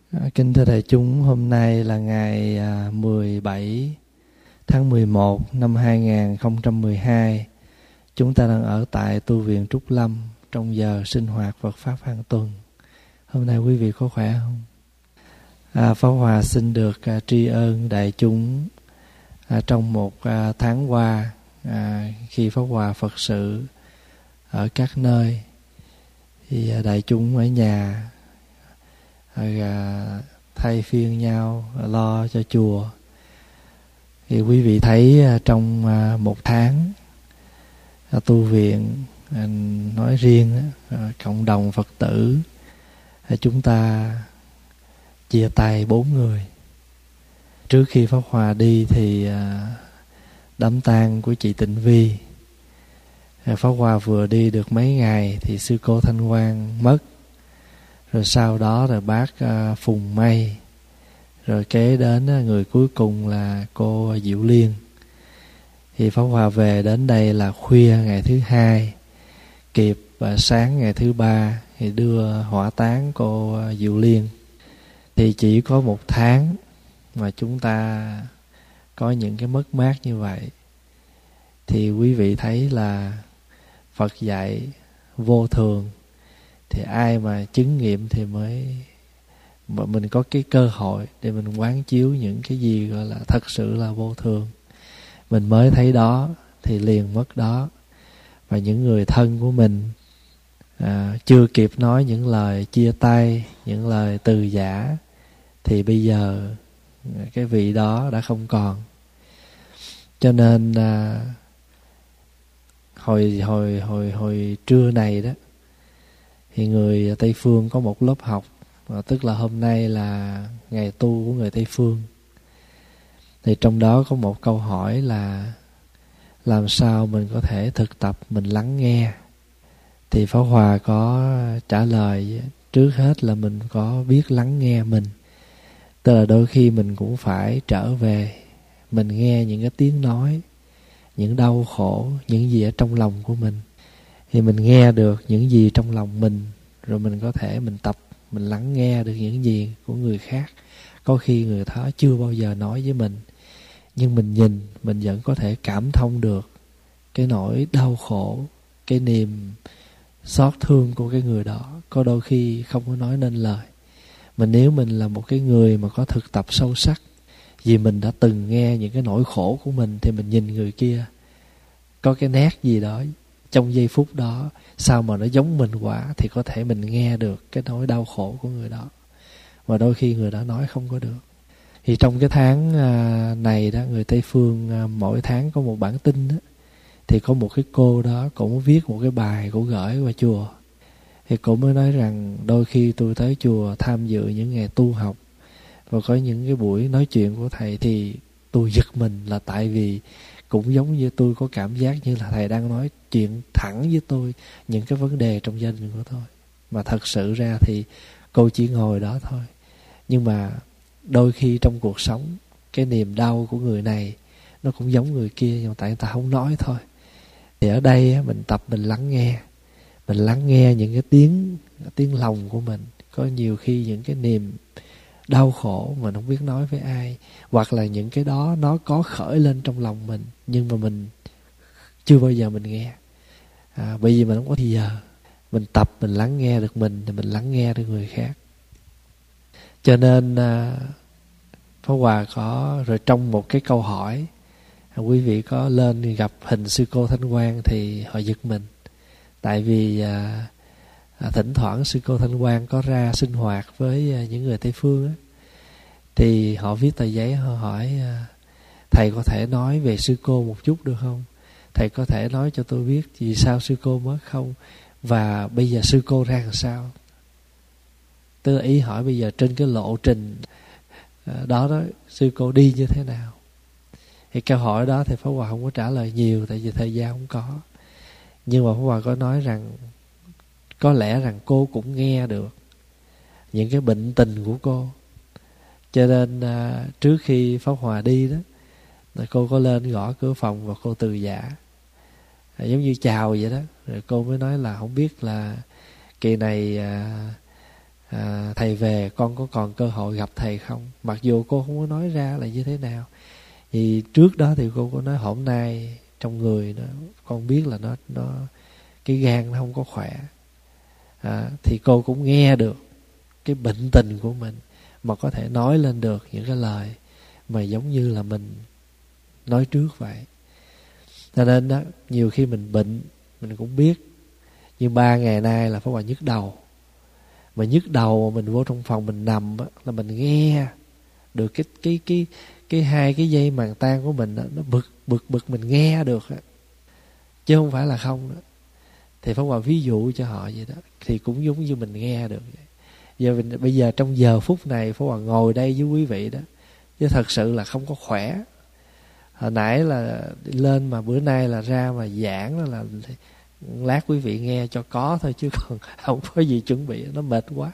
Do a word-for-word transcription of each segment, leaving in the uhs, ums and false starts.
Kính thưa đại chúng, hôm nay là ngày mười bảy tháng mười một năm hai nghìn không trăm mười hai. Chúng ta đang ở tại tu viện Trúc Lâm trong giờ sinh hoạt Phật Pháp hàng tuần. Hôm nay quý vị có khỏe không? À, Pháp Hòa xin được à, tri ân đại chúng à, trong một à, tháng qua à, khi Pháp Hòa Phật sự ở các nơi thì à, đại chúng ở nhà à, thay phiên nhau lo cho chùa. Thì quý vị thấy à, trong à, một tháng à, tu viện à, nói riêng à, cộng đồng Phật tử à, chúng ta chia tay bốn người. Trước khi Pháp Hòa đi thì à, đám tang của chị Tịnh Vi. à, Pháp Hòa vừa đi được mấy ngày thì sư cô Thanh Quang mất. Rồi sau đó là bác à, Phùng Mây. Rồi kế đến à, người cuối cùng là cô Diệu Liên. Thì Pháp Hòa về đến đây là khuya ngày thứ hai, kịp và sáng ngày thứ ba thì đưa hỏa táng cô Diệu Liên. Thì chỉ có một tháng mà chúng ta có những cái mất mát như vậy. Thì quý vị thấy là Phật dạy vô thường. Thì ai mà chứng nghiệm thì mới mà mình có cái cơ hội để mình quán chiếu những cái gì gọi là thật sự là vô thường. Mình mới thấy đó thì liền mất đó. Và những người thân của mình à, chưa kịp nói những lời chia tay, những lời từ giã, thì bây giờ cái vị đó đã không còn. Cho nên à, hồi hồi hồi hồi trưa này đó thì người Tây Phương có một lớp học, tức là hôm nay là ngày tu của người Tây Phương. Thì trong đó có một câu hỏi là làm sao mình có thể thực tập mình lắng nghe. Thì Pháp Hòa có trả lời trước hết là mình có biết lắng nghe mình. Tức là đôi khi mình cũng phải trở về, mình nghe những cái tiếng nói, những đau khổ, những gì ở trong lòng của mình. Thì mình nghe được những gì trong lòng mình, rồi mình có thể mình tập, mình lắng nghe được những gì của người khác. Có khi người đó chưa bao giờ nói với mình, nhưng mình nhìn, mình vẫn có thể cảm thông được cái nỗi đau khổ, cái niềm xót thương của cái người đó. Có đôi khi không có nói nên lời. Mà nếu mình là một cái người mà có thực tập sâu sắc, vì mình đã từng nghe những cái nỗi khổ của mình, thì mình nhìn người kia có cái nét gì đó trong giây phút đó, sao mà nó giống mình quá, thì có thể mình nghe được cái nỗi đau khổ của người đó. Mà đôi khi người đó nói không có được. Thì trong cái tháng này đó, người Tây Phương mỗi tháng có một bản tin đó, thì có một cái cô đó cũng viết một cái bài cũng gửi qua chùa. Thì cô mới nói rằng đôi khi tôi tới chùa tham dự những ngày tu học và có những cái buổi nói chuyện của thầy, thì tôi giật mình là tại vì cũng giống như tôi có cảm giác như là thầy đang nói chuyện thẳng với tôi những cái vấn đề trong gia đình của tôi. Mà thật sự ra thì cô chỉ ngồi đó thôi. Nhưng mà đôi khi trong cuộc sống, cái niềm đau của người này nó cũng giống người kia, nhưng mà tại người ta không nói thôi. Thì ở đây mình tập mình lắng nghe. Mình lắng nghe những cái tiếng tiếng lòng của mình. Có nhiều khi những cái niềm đau khổ mình không biết nói với ai, hoặc là những cái đó nó có khởi lên trong lòng mình, nhưng mà mình chưa bao giờ mình nghe. à, Bởi vì mình không có thì giờ. Mình tập mình lắng nghe được mình thì mình lắng nghe được người khác. Cho nên à, Pháp Hòa có rồi trong một cái câu hỏi, à, quý vị có lên gặp hình sư cô Thanh Quang thì họ giật mình. Tại vì à, à, thỉnh thoảng sư cô Thanh Quang có ra sinh hoạt với à, những người Tây Phương á, thì họ viết tờ giấy, họ hỏi à, thầy có thể nói về sư cô một chút được không? Thầy có thể nói cho tôi biết vì sao sư cô mất không? Và bây giờ sư cô ra làm sao? Tức là ý hỏi bây giờ trên cái lộ trình à, đó đó, sư cô đi như thế nào? Thì câu hỏi đó thì Pháp Hòa không có trả lời nhiều, tại vì thời gian không có. Nhưng mà Pháp Hòa có nói rằng có lẽ rằng cô cũng nghe được những cái bệnh tình của cô. Cho nên à, trước khi Pháp Hòa đi đó, cô có lên gõ cửa phòng và cô từ giã, à, giống như chào vậy đó. Rồi cô mới nói là không biết là kỳ này à, à, thầy về con có còn cơ hội gặp thầy không, mặc dù cô không có nói ra là như thế nào. Vì trước đó thì cô có nói hôm nay trong người nó, con biết là nó nó cái gan nó không có khỏe, à, thì cô cũng nghe được cái bệnh tình của mình, mà có thể nói lên được những cái lời mà giống như là mình nói trước vậy. Cho nên đó, nhiều khi mình bệnh mình cũng biết. Như ba ngày nay là Pháp Hòa nhức đầu, mà nhức đầu mà mình vô trong phòng mình nằm á, là mình nghe được cái cái cái cái hai cái dây màng tan của mình đó, nó bực bực bực mình nghe được á, chứ không phải là không đó. Thì Pháp Hòa ví dụ cho họ vậy đó, thì cũng giống như mình nghe được vậy. Giờ mình, bây giờ trong giờ phút này Pháp Hòa ngồi đây với quý vị đó, chứ thật sự là không có khỏe. Hồi nãy là lên mà bữa nay là ra mà giảng là, là lát quý vị nghe cho có thôi, chứ còn không có gì chuẩn bị, nó mệt quá.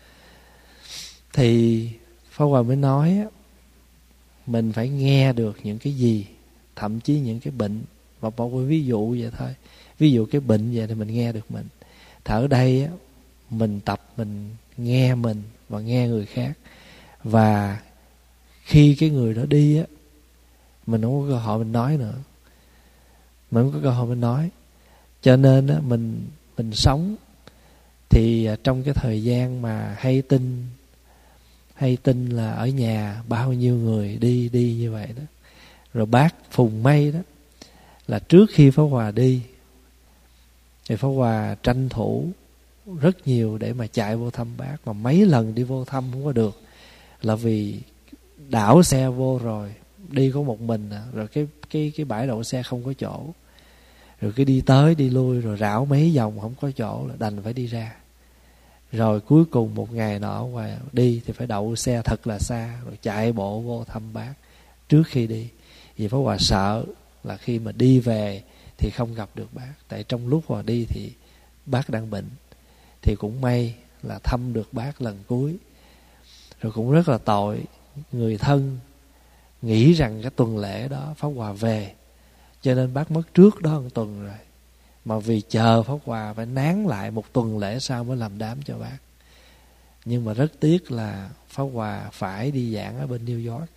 Thì Pháp Hòa mới nói mình phải nghe được những cái gì, thậm chí những cái bệnh, và bỏ qua ví dụ vậy thôi. Ví dụ cái bệnh vậy thì mình nghe được mình. Thở đây mình tập mình nghe mình và nghe người khác. Và khi cái người đó đi á, mình không có cơ hội mình nói nữa, mình không có cơ hội mình nói. Cho nên á, mình mình sống thì trong cái thời gian mà hay tin hay tin là ở nhà bao nhiêu người đi đi như vậy đó. Rồi bác Phùng Mây đó, là trước khi Pháp Hòa đi thì Pháp Hòa tranh thủ rất nhiều để mà chạy vô thăm bác, mà mấy lần đi vô thăm không có được, là vì đảo xe vô rồi đi có một mình à, rồi cái cái cái bãi đậu xe không có chỗ, rồi cái đi tới đi lui rồi rảo mấy vòng không có chỗ, là đành phải đi ra. Rồi cuối cùng một ngày nọ ngoài đi thì phải đậu xe thật là xa, rồi chạy bộ vô thăm bác trước khi đi. Vì Pháp Hòa sợ là khi mà đi về thì không gặp được bác, tại trong lúc Hòa đi thì bác đang bệnh. Thì cũng may là thăm được bác lần cuối. Rồi cũng rất là tội, người thân nghĩ rằng cái tuần lễ đó Pháp Hòa về, cho nên bác mất trước đó một tuần rồi. Mà vì chờ Pháp Hòa phải nán lại một tuần lễ sau mới làm đám cho bác. Nhưng mà rất tiếc là Pháp Hòa phải đi giảng ở bên New York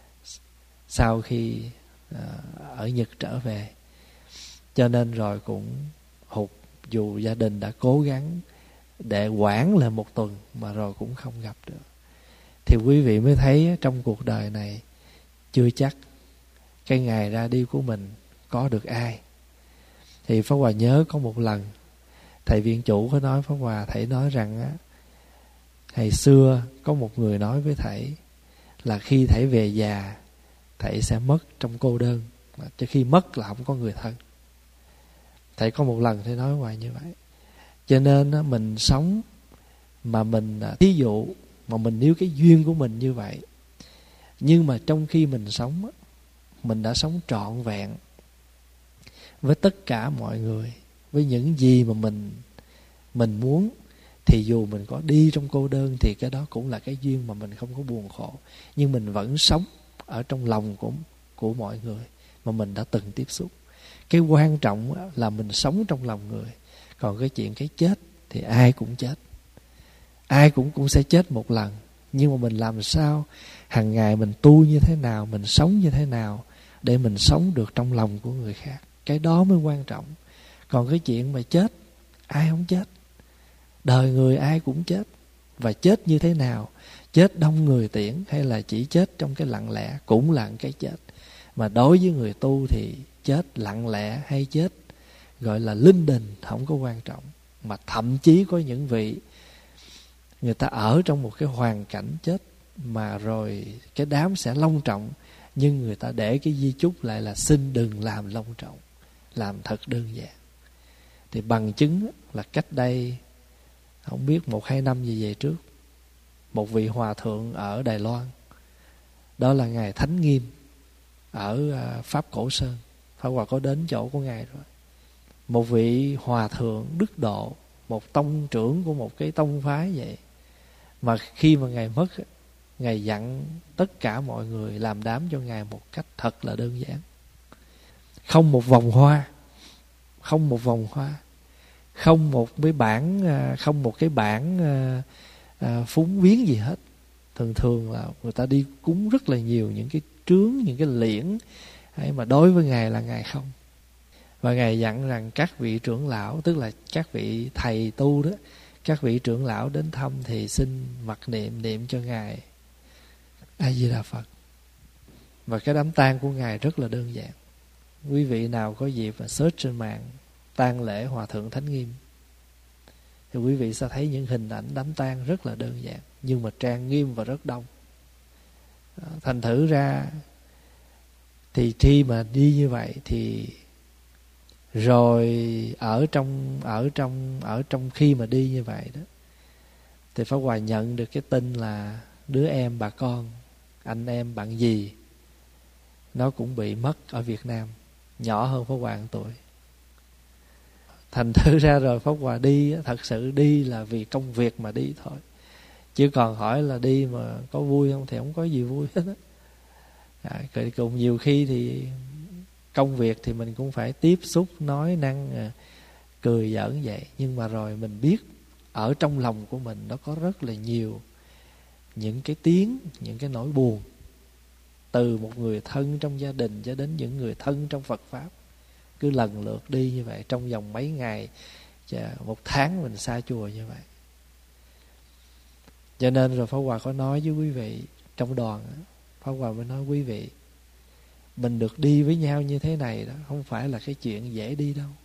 sau khi uh, ở Nhật trở về. Cho nên rồi cũng hụt, dù gia đình đã cố gắng để quản lại một tuần mà rồi cũng không gặp được. Thì quý vị mới thấy trong cuộc đời này chưa chắc cái ngày ra đi của mình có được ai. Thì Pháp Hòa nhớ có một lần thầy viện chủ có nói Pháp Hòa, thầy nói rằng á, ngày xưa có một người nói với thầy là khi thầy về già thầy sẽ mất trong cô đơn, chứ khi mất là không có người thân. Thầy có một lần thầy nói hoài như vậy. Cho nên á, mình sống mà mình, thí dụ mà mình níu cái duyên của mình như vậy, nhưng mà trong khi mình sống á, mình đã sống trọn vẹn với tất cả mọi người, với những gì mà mình mình muốn, thì dù mình có đi trong cô đơn thì cái đó cũng là cái duyên mà mình không có buồn khổ, nhưng mình vẫn sống ở trong lòng của của mọi người mà mình đã từng tiếp xúc. Cái quan trọng là mình sống trong lòng người. Còn cái chuyện cái chết thì ai cũng chết, ai cũng cũng sẽ chết một lần. Nhưng mà mình làm sao hàng ngày mình tu như thế nào, mình sống như thế nào để mình sống được trong lòng của người khác, cái đó mới quan trọng. Còn cái chuyện mà chết, ai không chết, đời người ai cũng chết. Và chết như thế nào, chết đông người tiễn hay là chỉ chết trong cái lặng lẽ cũng là cái chết. Mà đối với người tu thì chết lặng lẽ hay chết gọi là linh đình không có quan trọng. Mà thậm chí có những vị người ta ở trong một cái hoàn cảnh chết mà rồi cái đám sẽ long trọng, nhưng người ta để cái di chúc lại là xin đừng làm long trọng, làm thật đơn giản. Thì bằng chứng là cách đây không biết một hai năm gì về trước, một vị hòa thượng ở Đài Loan, đó là ngài Thánh Nghiêm ở Pháp Cổ Sơn. Pháp Hòa có đến chỗ của ngài rồi. Một vị hòa thượng đức độ, một tông trưởng của một cái tông phái vậy, mà khi mà ngài mất, ngài dặn tất cả mọi người làm đám cho ngài một cách thật là đơn giản. Không một vòng hoa, không một vòng hoa, không một cái bản, không một cái bản à, phúng viếng gì hết. Thường thường là người ta đi cúng rất là nhiều những cái trướng, những cái liễn ấy, mà đối với Ngài là Ngài không. Và Ngài dặn rằng các vị trưởng lão, tức là các vị thầy tu đó, các vị trưởng lão đến thăm thì xin mặc niệm niệm cho Ngài A Di Đà Phật. Và cái đám tang của Ngài rất là đơn giản. Quý vị nào có dịp mà search trên mạng tang lễ Hòa Thượng Thánh Nghiêm thì quý vị sẽ thấy những hình ảnh đám tang rất là đơn giản, nhưng mà trang nghiêm và rất đông. Thành thử ra thì khi mà đi như vậy thì rồi ở trong ở trong ở trong khi mà đi như vậy đó, thì Pháp Hòa nhận được cái tin là đứa em bà con, anh em bạn gì nó cũng bị mất ở Việt Nam, nhỏ hơn Pháp Hòa một tuổi. Thành thử ra rồi Pháp Hòa đi, thật sự đi là vì công việc mà đi thôi, chứ còn hỏi là đi mà có vui không thì không có gì vui hết á. À, cùng nhiều khi thì công việc thì mình cũng phải tiếp xúc, nói năng, cười giỡn vậy, nhưng mà rồi mình biết ở trong lòng của mình nó có rất là nhiều những cái tiếng, những cái nỗi buồn, từ một người thân trong gia đình cho đến những người thân trong Phật Pháp, cứ lần lượt đi như vậy trong vòng mấy ngày, một tháng mình xa chùa như vậy. Cho nên rồi Pháp Hòa có nói với quý vị trong đoàn, Pháp Hòa mới nói quý vị, mình được đi với nhau như thế này đó không phải là cái chuyện dễ đi đâu.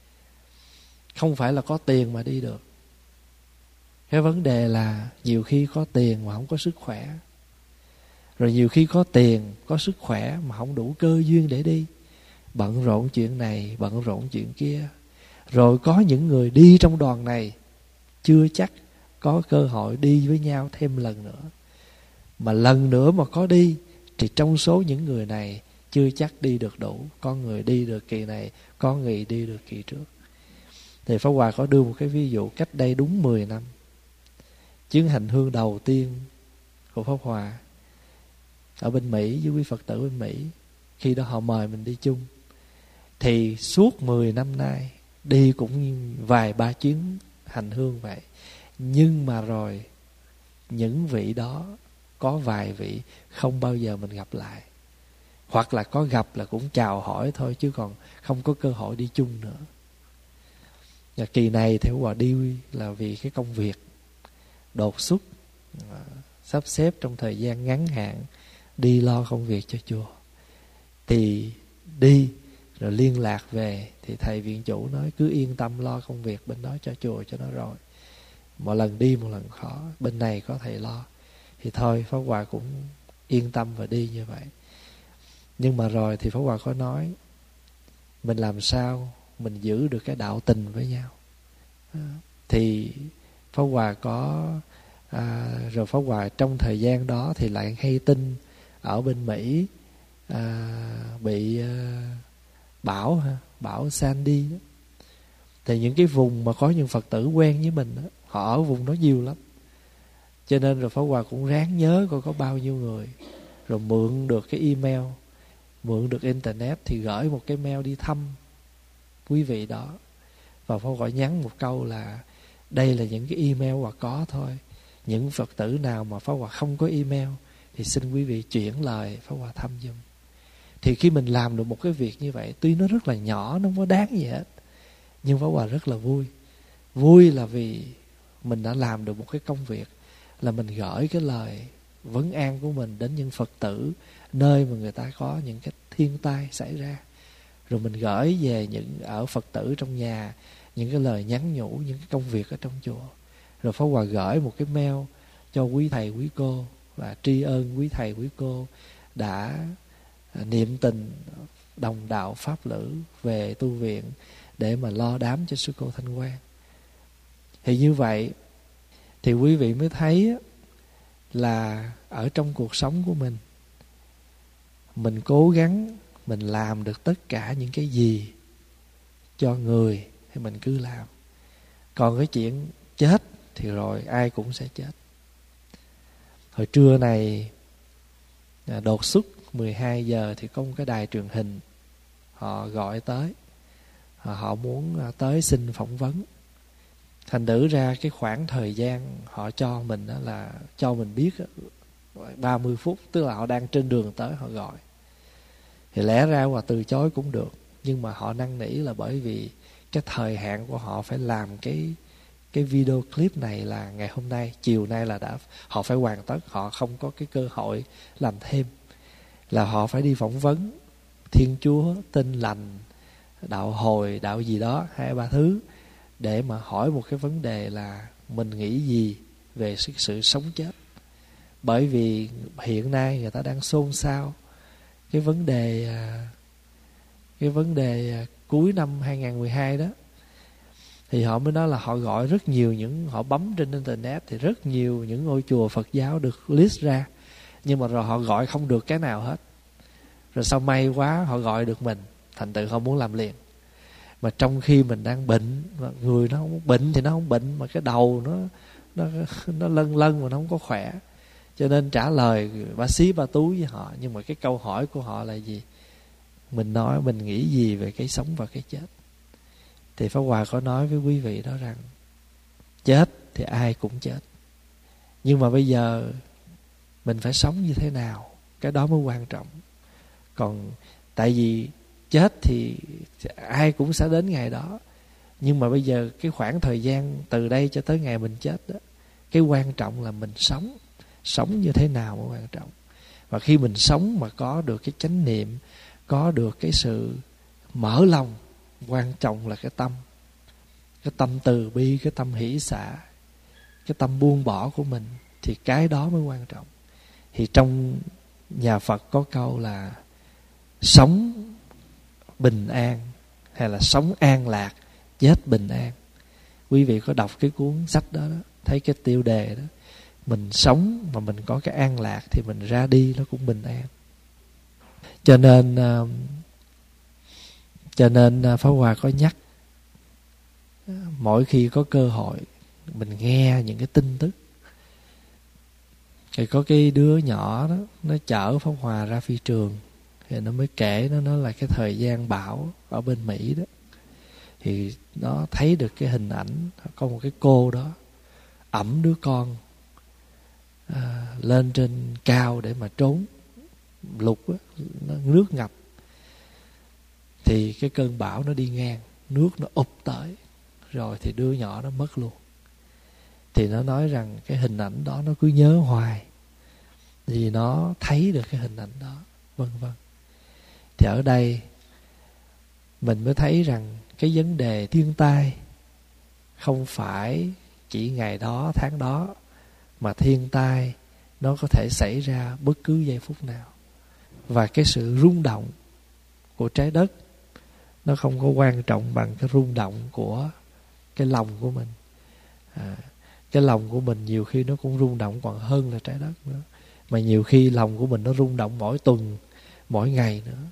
Không phải là có tiền mà đi được. Cái vấn đề là nhiều khi có tiền mà không có sức khỏe, rồi nhiều khi có tiền, có sức khỏe mà không đủ cơ duyên để đi. Bận rộn chuyện này, bận rộn chuyện kia. Rồi có những người đi trong đoàn này chưa chắc có cơ hội đi với nhau thêm lần nữa. Mà lần nữa mà có đi thì trong số những người này chưa chắc đi được đủ. Có người đi được kỳ này, có người đi được kỳ trước. Thì Pháp Hòa có đưa một cái ví dụ cách đây đúng mười năm. Chuyến hành hương đầu tiên của Pháp Hòa ở bên Mỹ với quý Phật tử bên Mỹ, khi đó họ mời mình đi chung. Thì suốt mười năm nay đi cũng vài ba chuyến hành hương vậy. Nhưng mà rồi những vị đó có vài vị không bao giờ mình gặp lại, hoặc là có gặp là cũng chào hỏi thôi, chứ còn không có cơ hội đi chung nữa. Và kỳ này thì Pháp Hòa đi là vì cái công việc đột xuất, sắp xếp trong thời gian ngắn hạn đi lo công việc cho chùa. Thì đi rồi liên lạc về thì thầy viện chủ nói cứ yên tâm lo công việc bên đó cho chùa cho nó rồi. Một lần đi một lần khó, bên này có thầy lo. Thì thôi Pháp Hòa cũng yên tâm và đi như vậy. Nhưng mà rồi thì Pháp Hòa có nói mình làm sao mình giữ được cái đạo tình với nhau. Thì Pháp Hòa có à, rồi Pháp Hòa trong thời gian đó thì lại hay tin ở bên Mỹ à, bị à, bão ha, bão Sandy đó. Thì những cái vùng mà có những Phật tử quen với mình đó, họ ở vùng đó nhiều lắm. Cho nên rồi Pháp Hòa cũng ráng nhớ coi có bao nhiêu người, rồi mượn được cái email, mượn được internet thì gửi một cái mail đi thăm quý vị đó. Và Pháp Hòa nhắn một câu là đây là những cái email Hòa có thôi. Những Phật tử nào mà Pháp Hòa không có email thì xin quý vị chuyển lời Pháp Hòa thăm giùm. Thì khi mình làm được một cái việc như vậy, tuy nó rất là nhỏ, nó không có đáng gì hết, nhưng Pháp Hòa rất là vui. Vui là vì mình đã làm được một cái công việc, là mình gửi cái lời vấn an của mình đến những Phật tử nơi mà người ta có những cái thiên tai xảy ra. Rồi mình gửi về những ở Phật tử trong nhà những cái lời nhắn nhủ, những cái công việc ở trong chùa. Rồi Pháp Hòa gửi một cái mail cho quý thầy quý cô và tri ân quý thầy quý cô đã niệm tình đồng đạo pháp lữ về tu viện để mà lo đám cho sư cô Thanh Quang. Thì như vậy thì quý vị mới thấy là ở trong cuộc sống của mình, mình cố gắng mình làm được tất cả những cái gì cho người thì mình cứ làm. Còn cái chuyện chết thì rồi ai cũng sẽ chết. Hồi trưa này đột xuất mười hai giờ thì có một cái đài truyền hình họ gọi tới, họ muốn tới xin phỏng vấn. Thành thử ra cái khoảng thời gian họ cho mình đó là cho mình biết ba mươi phút, tức là họ đang trên đường tới họ gọi. Thì lẽ ra Hòa từ chối cũng được, nhưng mà họ năn nỉ là bởi vì cái thời hạn của họ phải làm cái cái video clip này là ngày hôm nay, chiều nay là đã họ phải hoàn tất, họ không có cái cơ hội làm thêm, là họ phải đi phỏng vấn Thiên Chúa, Tin Lành, đạo hồi, đạo gì đó, hai ba thứ, để mà hỏi một cái vấn đề là mình nghĩ gì về sự, sự sống chết. Bởi vì hiện nay người ta đang xôn xao cái vấn đề cái vấn đề cuối năm hai không một hai đó, thì họ mới nói là họ gọi rất nhiều những, họ bấm trên internet thì rất nhiều những ngôi chùa Phật giáo được list ra, nhưng mà rồi họ gọi không được cái nào hết. Rồi sao may quá họ gọi được mình, thành tựu họ muốn làm liền. Mà trong khi mình đang bệnh, người nó không bệnh thì nó không bệnh, mà cái đầu nó nó nó lân lân mà nó không có khỏe, cho nên trả lời ba xí ba tú với họ. Nhưng mà cái câu hỏi của họ là gì? Mình nói mình nghĩ gì về cái sống và cái chết. Thì Pháp Hòa có nói với quý vị đó rằng chết thì ai cũng chết, nhưng mà bây giờ mình phải sống như thế nào, cái đó mới quan trọng. Còn tại vì chết thì ai cũng sẽ đến ngày đó, nhưng mà bây giờ cái khoảng thời gian từ đây cho tới ngày mình chết đó, cái quan trọng là mình sống. Sống như thế nào mới quan trọng. Và khi mình sống mà có được cái chánh niệm, có được cái sự mở lòng, quan trọng là cái tâm, cái tâm từ bi, cái tâm hỷ xả, cái tâm buông bỏ của mình, thì cái đó mới quan trọng. Thì trong nhà Phật có câu là sống bình an hay là sống an lạc, chết bình an. Quý vị có đọc cái cuốn sách đó, đó thấy cái tiêu đề đó, mình sống mà mình có cái an lạc thì mình ra đi nó cũng bình an. Cho nên cho nên Pháp Hòa có nhắc, mỗi khi có cơ hội mình nghe những cái tin tức. Thì có cái đứa nhỏ đó, nó chở Pháp Hòa ra phi trường, thì nó mới kể, nó nói là cái thời gian bão ở bên Mỹ đó, thì nó thấy được cái hình ảnh có một cái cô đó ẵm đứa con à, lên trên cao để mà trốn lụt á, nó nước ngập. Thì cái cơn bão nó đi ngang, nước nó ụp tới, rồi thì đứa nhỏ nó mất luôn. Thì nó nói rằng cái hình ảnh đó nó cứ nhớ hoài, vì nó thấy được cái hình ảnh đó, vân vân. Thì ở đây mình mới thấy rằng cái vấn đề thiên tai không phải chỉ ngày đó, tháng đó, mà thiên tai nó có thể xảy ra bất cứ giây phút nào. Và cái sự rung động của trái đất nó không có quan trọng bằng cái rung động của cái lòng của mình. à, Cái lòng của mình nhiều khi nó cũng rung động còn hơn là trái đất nữa. Mà nhiều khi lòng của mình nó rung động mỗi tuần, mỗi ngày nữa.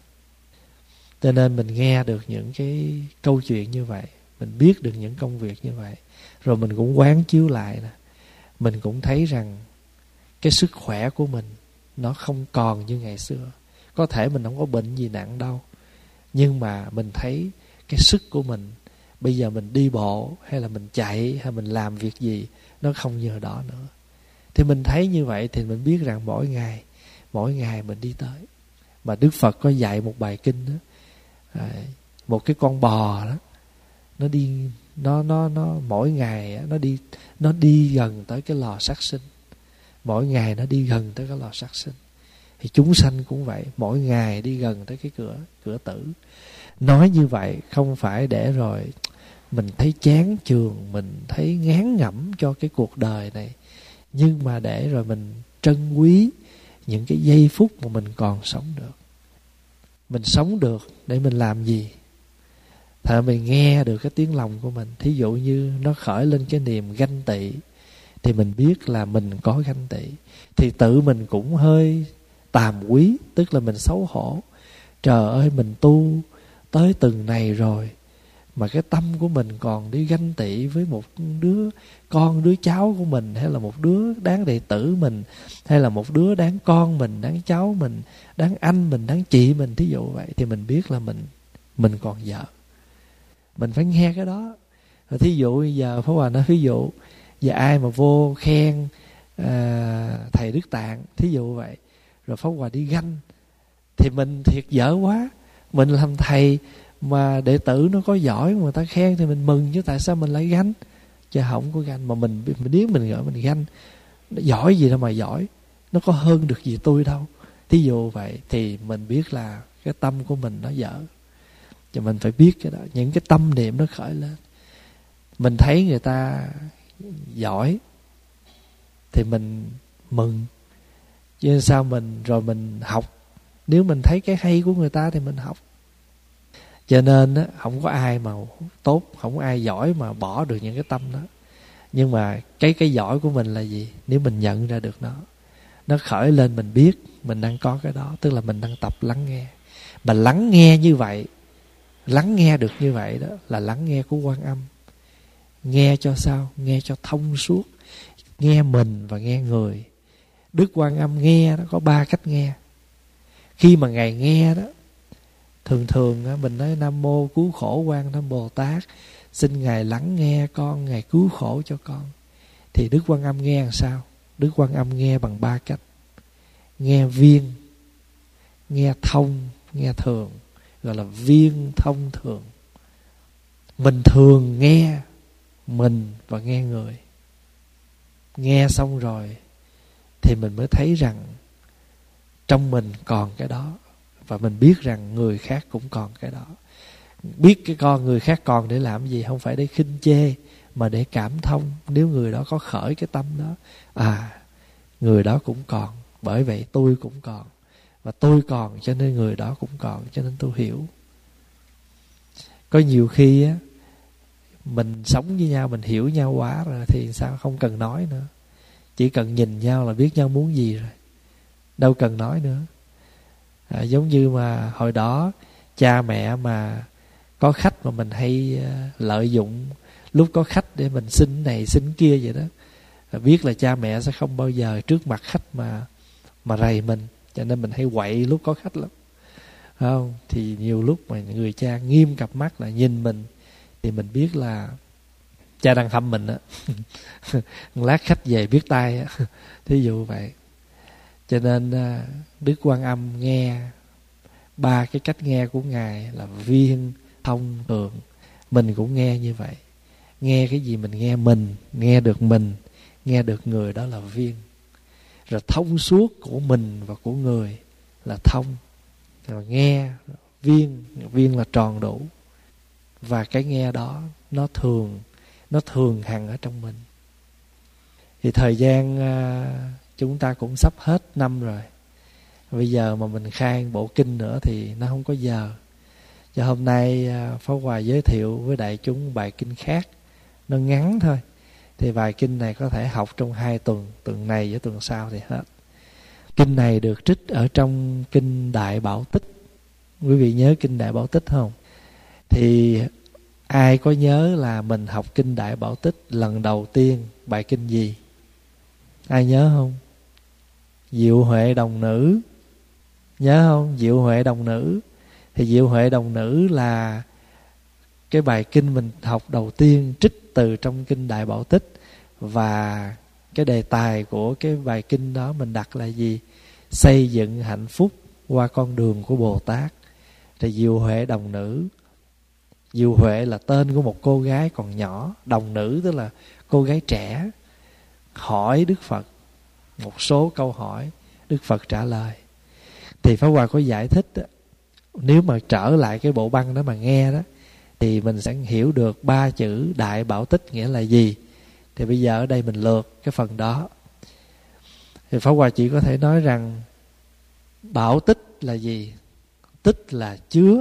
Cho nên mình nghe được những cái câu chuyện như vậy, mình biết được những công việc như vậy, rồi mình cũng quán chiếu lại nè, mình cũng thấy rằng cái sức khỏe của mình nó không còn như ngày xưa. Có thể mình không có bệnh gì nặng đâu, nhưng mà mình thấy cái sức của mình, bây giờ mình đi bộ hay là mình chạy hay mình làm việc gì, nó không như hồi đó nữa. Thì mình thấy như vậy thì mình biết rằng mỗi ngày, mỗi ngày mình đi tới. Mà Đức Phật có dạy một bài kinh đó, à, một cái con bò đó, nó đi, nó nó nó mỗi ngày nó đi, nó đi gần tới cái lò sát sinh. Mỗi ngày nó đi gần tới cái lò sát sinh. Thì chúng sanh cũng vậy, mỗi ngày đi gần tới cái cửa cửa tử. Nói như vậy không phải để rồi mình thấy chán chường, mình thấy ngán ngẩm cho cái cuộc đời này, nhưng mà để rồi mình trân quý những cái giây phút mà mình còn sống được. Mình sống được để mình làm gì? Thật mình nghe được cái tiếng lòng của mình. Thí dụ như nó khởi lên cái niềm ganh tị, thì mình biết là mình có ganh tị, thì tự mình cũng hơi tàm quý, tức là mình xấu hổ. Trời ơi, mình tu tới từng này rồi mà cái tâm của mình còn đi ganh tị với một đứa con, đứa cháu của mình, hay là một đứa đáng đệ tử mình, hay là một đứa đáng con mình, đáng cháu mình, đáng anh mình, đáng chị mình, thí dụ vậy. Thì mình biết là mình mình còn dở. Mình phải nghe cái đó. Rồi thí dụ bây giờ Pháp Hòa nói ví dụ giờ ai mà vô khen à, thầy Đức Tạng, thí dụ vậy, rồi Pháp Hòa đi ganh, thì mình thiệt dở quá. Mình làm thầy mà đệ tử nó có giỏi mà người ta khen thì mình mừng, chứ tại sao mình lại ganh? Chứ không có ganh, mà mình mình nếu mình gọi mình ganh, nó giỏi gì đâu mà giỏi, nó có hơn được gì tôi đâu. Thí dụ vậy thì mình biết là cái tâm của mình nó dở. Cho mình phải biết cái đó, những cái tâm niệm nó khởi lên. Mình thấy người ta giỏi thì mình mừng, chứ sao mình rồi mình học. Nếu mình thấy cái hay của người ta thì mình học. Cho nên á, không có ai mà tốt, không có ai giỏi mà bỏ được những cái tâm đó. Nhưng mà cái cái giỏi của mình là gì? Nếu mình nhận ra được nó, nó khởi lên, mình biết mình đang có cái đó, tức là mình đang tập lắng nghe. Mà lắng nghe như vậy, lắng nghe được như vậy đó là lắng nghe của Quan Âm. Nghe cho sao? Nghe cho thông suốt. Nghe mình và nghe người. Đức Quan Âm nghe đó có ba cách nghe. Khi mà Ngài nghe đó, thường thường á, mình nói Nam Mô Cứu Khổ Quan Âm Bồ Tát, xin Ngài lắng nghe con, Ngài cứu khổ cho con. Thì Đức Quan Âm nghe làm sao? Đức Quan Âm nghe bằng ba cách. Nghe viên, nghe thông, nghe thường, gọi là viên thông thường. Mình thường nghe mình và nghe người. Nghe xong rồi thì mình mới thấy rằng trong mình còn cái đó, và mình biết rằng người khác cũng còn cái đó. Biết cái con người khác còn để làm gì? Không phải để khinh chê, mà để cảm thông. Nếu người đó có khởi cái tâm đó, à, người đó cũng còn, bởi vậy tôi cũng còn, và tôi còn cho nên người đó cũng còn, cho nên tôi hiểu. Có nhiều khi á, mình sống với nhau, mình hiểu nhau quá rồi thì sao không cần nói nữa. Chỉ cần nhìn nhau là biết nhau muốn gì rồi, đâu cần nói nữa. À, giống như mà hồi đó cha mẹ mà có khách mà mình hay uh, lợi dụng lúc có khách để mình xin này xin kia vậy đó, à, biết là cha mẹ sẽ không bao giờ trước mặt khách mà mà rầy mình, cho nên mình hay quậy lúc có khách lắm, không? Thì nhiều lúc mà người cha nghiêm cặp mắt là nhìn mình thì mình biết là cha đang thăm mình á. Lát khách về biết tay á. Thí dụ vậy. Cho nên Đức Quan Âm nghe ba cái cách nghe của Ngài là viên, thông, thường. Mình cũng nghe như vậy. Nghe cái gì? Mình nghe mình, nghe được mình, nghe được người, đó là viên. Rồi thông suốt của mình và của người là thông. Rồi nghe viên, viên là tròn đủ. Và cái nghe đó nó thường, nó thường hằng ở trong mình. Thì thời gian chúng ta cũng sắp hết năm rồi. Bây giờ mà mình khai bộ kinh nữa thì nó không có giờ. Cho hôm nay Pháp Hòa giới thiệu với đại chúng bài kinh khác, nó ngắn thôi. Thì bài kinh này có thể học trong hai tuần, tuần này với tuần sau thì hết. Kinh này được trích ở trong kinh Đại Bảo Tích. Quý vị nhớ kinh Đại Bảo Tích không? Thì ai có nhớ là mình học kinh Đại Bảo Tích lần đầu tiên bài kinh gì? Ai nhớ không? Diệu Huệ Đồng Nữ. Nhớ không? Diệu Huệ Đồng Nữ. Thì Diệu Huệ Đồng Nữ là cái bài kinh mình học đầu tiên trích từ trong kinh Đại Bảo Tích. Và cái đề tài của cái bài kinh đó mình đặt là gì? Xây dựng hạnh phúc qua con đường của Bồ Tát. Thì Diệu Huệ Đồng Nữ, Diệu Huệ là tên của một cô gái còn nhỏ. Đồng Nữ tức là cô gái trẻ, hỏi Đức Phật một số câu hỏi, Đức Phật trả lời. Thì Pháp Hòa có giải thích đó, nếu mà trở lại cái bộ băng đó mà nghe đó thì mình sẽ hiểu được ba chữ Đại Bảo Tích nghĩa là gì. Thì bây giờ ở đây mình lược cái phần đó. Thì Pháp Hòa chỉ có thể nói rằng bảo tích là gì? Tích là chứa,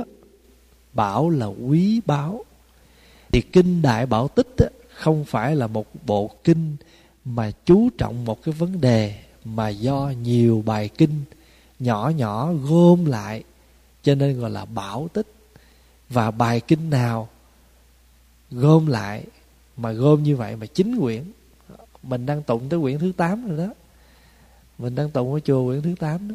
bảo là quý báu. Thì kinh Đại Bảo Tích á, không phải là một bộ kinh mà chú trọng một cái vấn đề, mà do nhiều bài kinh nhỏ nhỏ gom lại cho nên gọi là bảo tích. Và bài kinh nào gom lại mà gom như vậy mà chín quyển. Mình đang tụng tới quyển thứ tám rồi đó. Mình đang tụng ở chùa quyển thứ tám đó.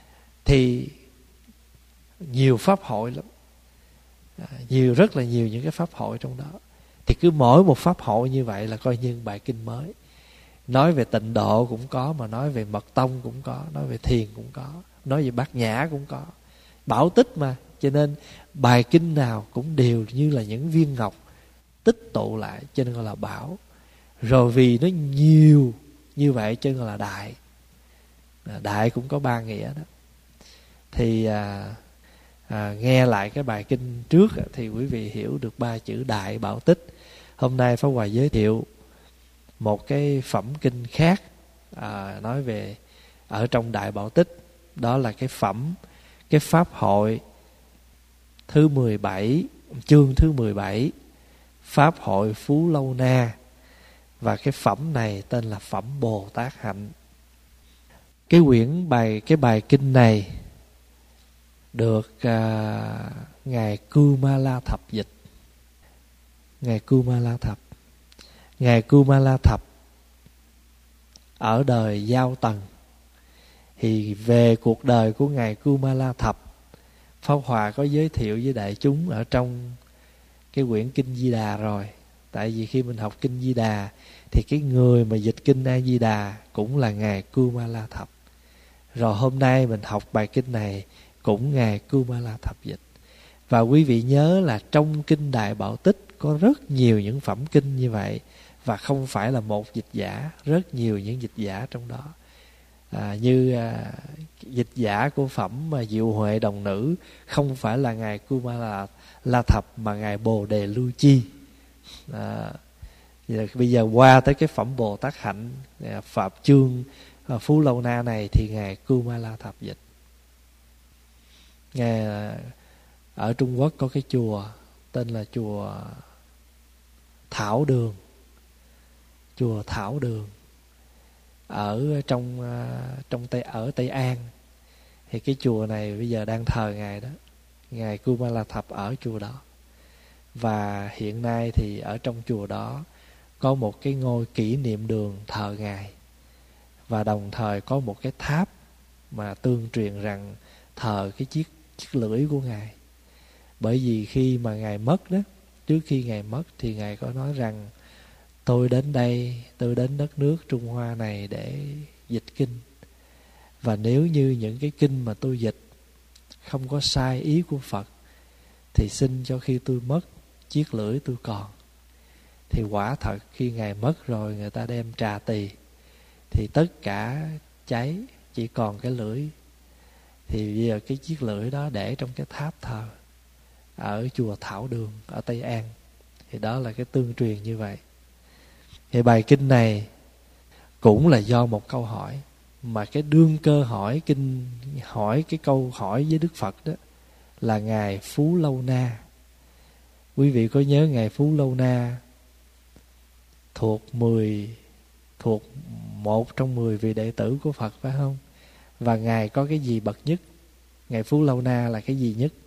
Thì nhiều pháp hội lắm, nhiều, rất là nhiều những cái pháp hội trong đó. Thì cứ mỗi một pháp hội như vậy là coi như bài kinh mới. Nói về tịnh độ cũng có, mà nói về mật tông cũng có, nói về thiền cũng có, nói về bát nhã cũng có. Bảo tích mà, cho nên bài kinh nào cũng đều như là những viên ngọc tích tụ lại, cho nên gọi là bảo. Rồi vì nó nhiều như vậy cho nên gọi là đại. Đại cũng có ba nghĩa đó. Thì à, à, nghe lại cái bài kinh trước thì quý vị hiểu được ba chữ đại bảo tích. Hôm nay Pháp Hòa giới thiệu một cái phẩm kinh khác, à, nói về ở trong đại bảo tích. Đó là cái phẩm, cái pháp hội thứ mười bảy, chương thứ mười bảy, pháp hội Phú Lâu Na. Và cái phẩm này tên là phẩm Bồ Tát Hạnh. Cái quyển bài cái bài kinh này được à, ngài Kumala Thập dịch. Ngài Kumala Thập, ngài Kumala Thập ở đời Giao Tần. Thì về cuộc đời của ngài Kumala Thập, Pháp Hòa có giới thiệu với đại chúng ở trong cái quyển Kinh Di Đà rồi. Tại vì khi mình học Kinh Di Đà thì cái người mà dịch Kinh A Di Đà cũng là ngài Kumala Thập. Rồi hôm nay mình học bài kinh này cũng ngài Kumala Thập dịch. Và quý vị nhớ là trong Kinh Đại Bảo Tích có rất nhiều những phẩm kinh như vậy. Và không phải là một dịch giả, rất nhiều những dịch giả trong đó. À, như à, dịch giả của phẩm mà Diệu Huệ Đồng Nữ không phải là ngài Kumala La Thập mà ngài Bồ Đề Lưu Chi. À, bây giờ qua tới cái phẩm Bồ Tát Hạnh, Phạm chương Phú Lâu Na này thì ngài Kumala Thập dịch. Ngài ở Trung Quốc có cái chùa tên là chùa Thảo Đường. Chùa Thảo Đường ở trong trong Tây ở Tây An. Thì cái chùa này bây giờ đang thờ ngài đó. Ngài Kumala Thập ở chùa đó. Và hiện nay thì ở trong chùa đó có một cái ngôi kỷ niệm đường thờ ngài. Và đồng thời có một cái tháp mà tương truyền rằng thờ cái chiếc, chiếc lưỡi của ngài. Bởi vì khi mà ngài mất đó, trước khi ngài mất thì ngài có nói rằng tôi đến đây, tôi đến đất nước Trung Hoa này để dịch kinh. Và nếu như những cái kinh mà tôi dịch không có sai ý của Phật thì xin cho khi tôi mất, chiếc lưỡi tôi còn. Thì quả thật khi ngài mất rồi, người ta đem trà tỳ thì tất cả cháy, chỉ còn cái lưỡi. Thì bây giờ cái chiếc lưỡi đó để trong cái tháp thờ ở chùa Thảo Đường ở Tây An. Thì đó là cái tương truyền như vậy. Thì bài kinh này cũng là do một câu hỏi, mà cái đương cơ hỏi kinh hỏi cái câu hỏi với Đức Phật đó là ngài Phú Lâu Na. Quý vị có nhớ ngài Phú Lâu Na thuộc mười thuộc một trong mười vị đệ tử của Phật phải không? Và ngài có cái gì bậc nhất? Ngài Phú Lâu Na là cái gì nhất?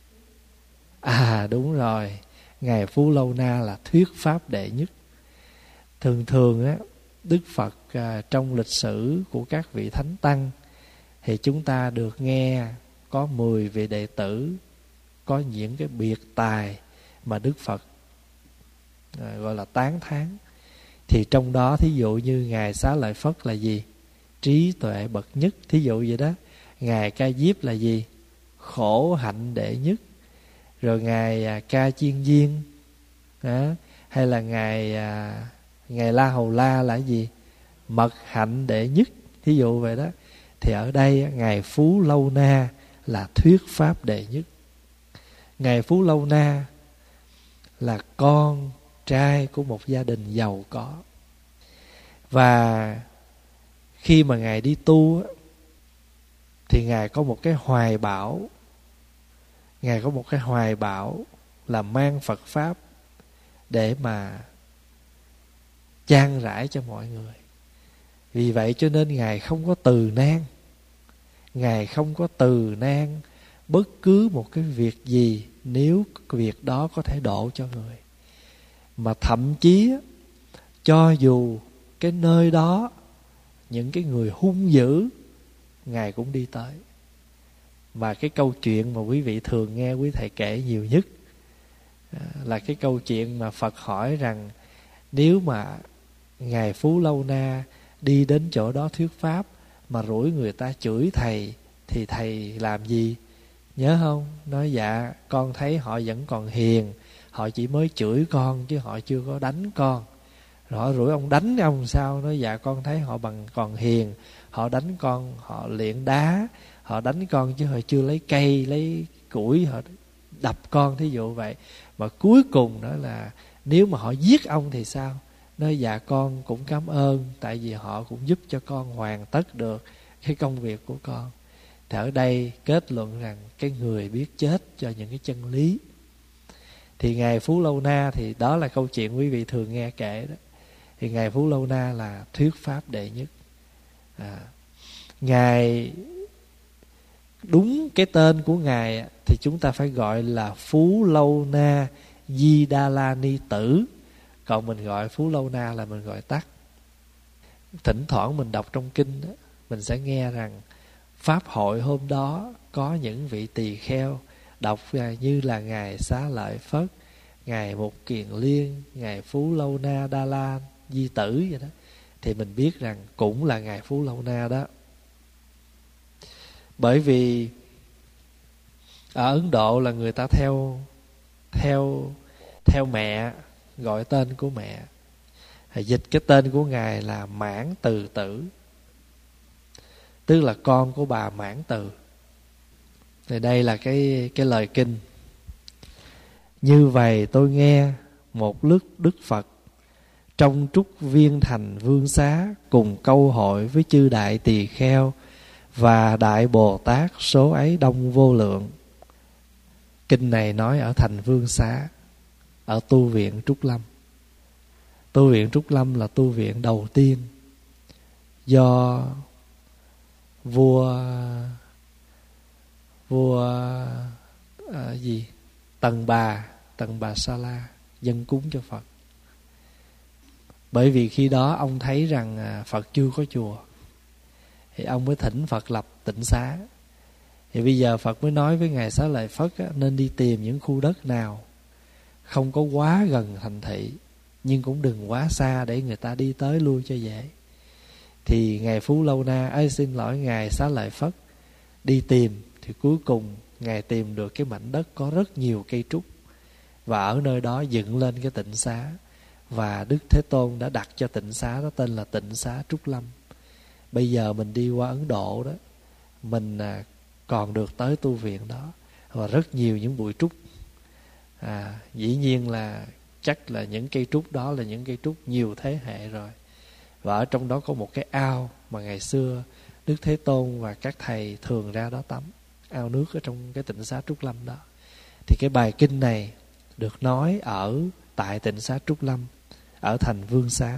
À đúng rồi, ngài Phú Lâu Na là thuyết pháp đệ nhất. Thường thường á, Đức Phật à, trong lịch sử của các vị thánh tăng thì chúng ta được nghe có mười vị đệ tử, có những cái biệt tài mà Đức Phật à, gọi là tán thán. Thì trong đó thí dụ như ngài Xá Lợi Phất là gì? Trí tuệ bậc nhất, thí dụ vậy đó. Ngài Ca Diếp là gì? Khổ hạnh đệ nhất. Rồi ngài à, Ca Chiên Viên à, hay là ngài à, ngài La Hầu La là gì? Mật hạnh đệ nhất, thí dụ vậy đó. Thì ở đây ngài Phú Lâu Na là thuyết pháp đệ nhất. Ngài Phú Lâu Na là con trai của một gia đình giàu có. Và khi mà ngài đi tu thì ngài có một cái hoài bão. Ngài có một cái hoài bão là mang Phật Pháp để mà chan rải cho mọi người. Vì vậy cho nên ngài không có từ nan. Ngài không có từ nan bất cứ một cái việc gì nếu cái việc đó có thể độ cho người. Mà thậm chí cho dù cái nơi đó những cái người hung dữ, ngài cũng đi tới. Và cái câu chuyện mà quý vị thường nghe quý thầy kể nhiều nhất là cái câu chuyện mà Phật hỏi rằng nếu mà ngài Phú Lâu Na đi đến chỗ đó thuyết pháp mà rủi người ta chửi thầy thì thầy làm gì? Nhớ không? Nói dạ con thấy họ vẫn còn hiền, họ chỉ mới chửi con chứ họ chưa có đánh con. Rồi họ rủi ông đánh ông sao? Nói dạ con thấy họ bằng còn hiền, họ đánh con, họ luyện đá, họ đánh con chứ họ chưa lấy cây lấy củi họ đập con, thí dụ vậy. Mà cuối cùng đó là nếu mà họ giết ông thì sao? Nói dạ con cũng cảm ơn, tại vì họ cũng giúp cho con hoàn tất được cái công việc của con. Thì ở đây kết luận rằng cái người biết chết cho những cái chân lý. Thì ngài Phú Lâu Na thì đó là câu chuyện quý vị thường nghe kể đó. Thì ngài Phú Lâu Na là thuyết pháp đệ nhất. à, Ngài đúng cái tên của ngài thì chúng ta phải gọi là Phú Lâu Na Di Đà La Ni Tử. Còn mình gọi Phú Lâu Na là mình gọi tắt. Thỉnh thoảng mình đọc trong kinh đó, mình sẽ nghe rằng pháp hội hôm đó có những vị tỳ kheo đọc như là ngài Xá Lợi Phất, ngài Mục Kiền Liên, ngài Phú Lâu Na Đa La Di Tử vậy đó, thì mình biết rằng cũng là ngài Phú Lâu Na đó. Bởi vì ở Ấn Độ là người ta theo theo theo mẹ, gọi tên của mẹ. Dịch cái tên của ngài là Mãn Từ Tử, tức là con của bà Mãn Từ. Thì đây là cái cái lời kinh. Như vậy tôi nghe một lúc Đức Phật trong trúc viên thành Vương Xá cùng câu hội với chư đại tỳ kheo và đại Bồ Tát số ấy đông vô lượng. Kinh này nói ở thành Vương Xá, ở tu viện Trúc Lâm. Tu viện Trúc Lâm là tu viện đầu tiên do vua vua à, gì Tần Bà Tần Bà Sa La dâng cúng cho Phật. Bởi vì khi đó ông thấy rằng Phật chưa có chùa thì ông mới thỉnh Phật lập tịnh xá. Thì bây giờ Phật mới nói với ngài Xá Lợi Phất á, nên đi tìm những khu đất nào không có quá gần thành thị nhưng cũng đừng quá xa để người ta đi tới lui cho dễ. Thì ngài Phú Lâu Na ấy xin lỗi ngài Xá Lợi Phất đi tìm, thì cuối cùng ngài tìm được cái mảnh đất có rất nhiều cây trúc, và ở nơi đó dựng lên cái tịnh xá. Và Đức Thế Tôn đã đặt cho tịnh xá đó tên là tịnh xá Trúc Lâm. Bây giờ mình đi qua Ấn Độ đó, mình còn được tới tu viện đó, và rất nhiều những bụi trúc. à, Dĩ nhiên là chắc là những cây trúc đó là những cây trúc nhiều thế hệ rồi. Và ở trong đó có một cái ao mà ngày xưa Đức Thế Tôn và các thầy thường ra đó tắm, ao nước ở trong cái tịnh xá Trúc Lâm đó. Thì cái bài kinh này được nói ở tại tịnh xá Trúc Lâm, ở thành Vương Xá.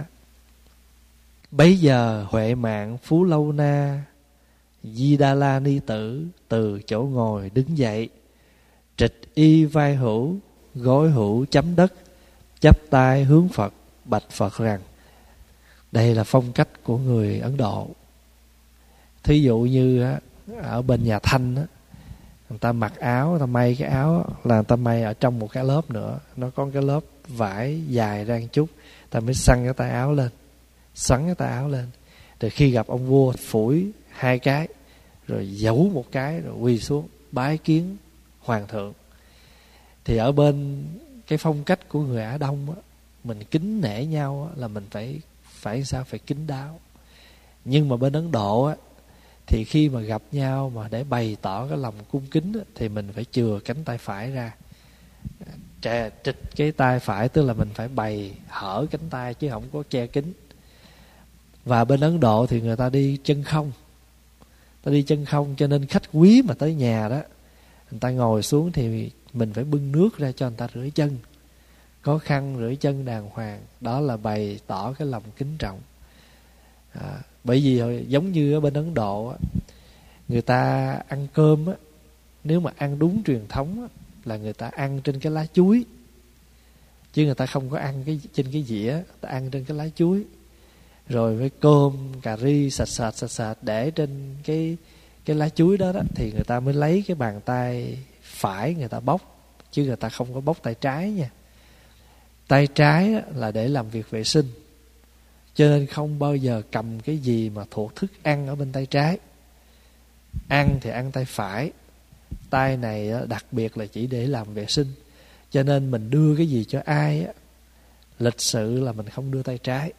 Bấy giờ Huệ Mạng Phú Lâu Na Di Đà La Ni Tử từ chỗ ngồi đứng dậy, trịch y vai hữu, gối hữu chấm đất, chắp tay hướng Phật, bạch Phật rằng: đây là phong cách của người Ấn Độ. Thí dụ như á, ở bên nhà Thanh á, người ta mặc áo, người ta may cái áo là người ta may ở trong một cái lớp nữa, nó có cái lớp vải dài ra một chút, ta mới xăng cái tay áo lên, xoắn cái tay áo lên. Rồi khi gặp ông vua phủi hai cái, rồi giấu một cái, rồi quỳ xuống bái kiến hoàng thượng. Thì ở bên cái phong cách của người Á Đông á, mình kính nể nhau á, là mình phải phải sao phải kính đáo. Nhưng mà bên Ấn Độ á, thì khi mà gặp nhau mà để bày tỏ cái lòng cung kính á, thì mình phải chừa cánh tay phải ra, trà trịch cái tay phải, tức là mình phải bày hở cánh tay chứ không có che kín. Và bên Ấn Độ thì người ta đi chân không, ta đi chân không, cho nên khách quý mà tới nhà đó, người ta ngồi xuống thì mình phải bưng nước ra cho người ta rửa chân, có khăn rửa chân đàng hoàng. Đó là bày tỏ cái lòng kính trọng. à, Bởi vì giống như ở bên Ấn Độ á, người ta ăn cơm á, nếu mà ăn đúng truyền thống á, là người ta ăn trên cái lá chuối, chứ người ta không có ăn cái trên cái dĩa, người ta ăn trên cái lá chuối. Rồi với cơm cà ri sạch sạch sạch sạch để trên cái cái lá chuối đó, đó thì người ta mới lấy cái bàn tay phải người ta bóc chứ người ta không có bóc tay trái nha. Tay trái là để làm việc vệ sinh, cho nên không bao giờ cầm cái gì mà thuộc thức ăn ở bên tay trái. Ăn thì ăn tay phải. Tay này đặc biệt là chỉ để làm vệ sinh, cho nên mình đưa cái gì cho ai á, lịch sự là mình không đưa tay trái.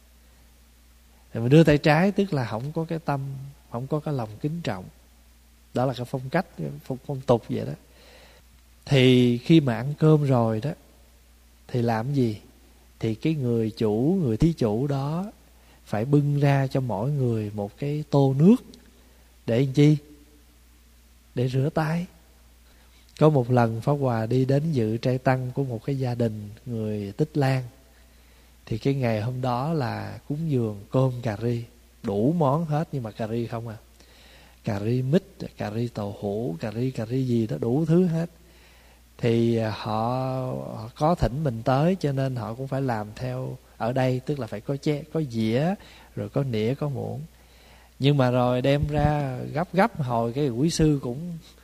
Mình đưa tay trái tức là không có cái tâm, không có cái lòng kính trọng. Đó là cái phong cách, phong, phong tục vậy đó. Thì khi mà ăn cơm rồi đó, thì làm gì? Thì cái người chủ, người thí chủ đó phải bưng ra cho mỗi người một cái tô nước. Để làm chi? Để rửa tay. Có một lần Pháp Hòa đi đến dự trai tăng của một cái gia đình người Tích Lan. Thì cái ngày hôm đó là cúng dường cơm cà ri, đủ món hết, nhưng mà cà ri không à. Cà ri mít, cà ri tàu hũ, cà ri cà ri gì đó, đủ thứ hết. Thì họ, họ có thỉnh mình tới, cho nên họ cũng phải làm theo ở đây, tức là phải có che, có dĩa, rồi có nĩa, có muỗng. Nhưng mà rồi đem ra gấp gấp hồi cái quý sư cũng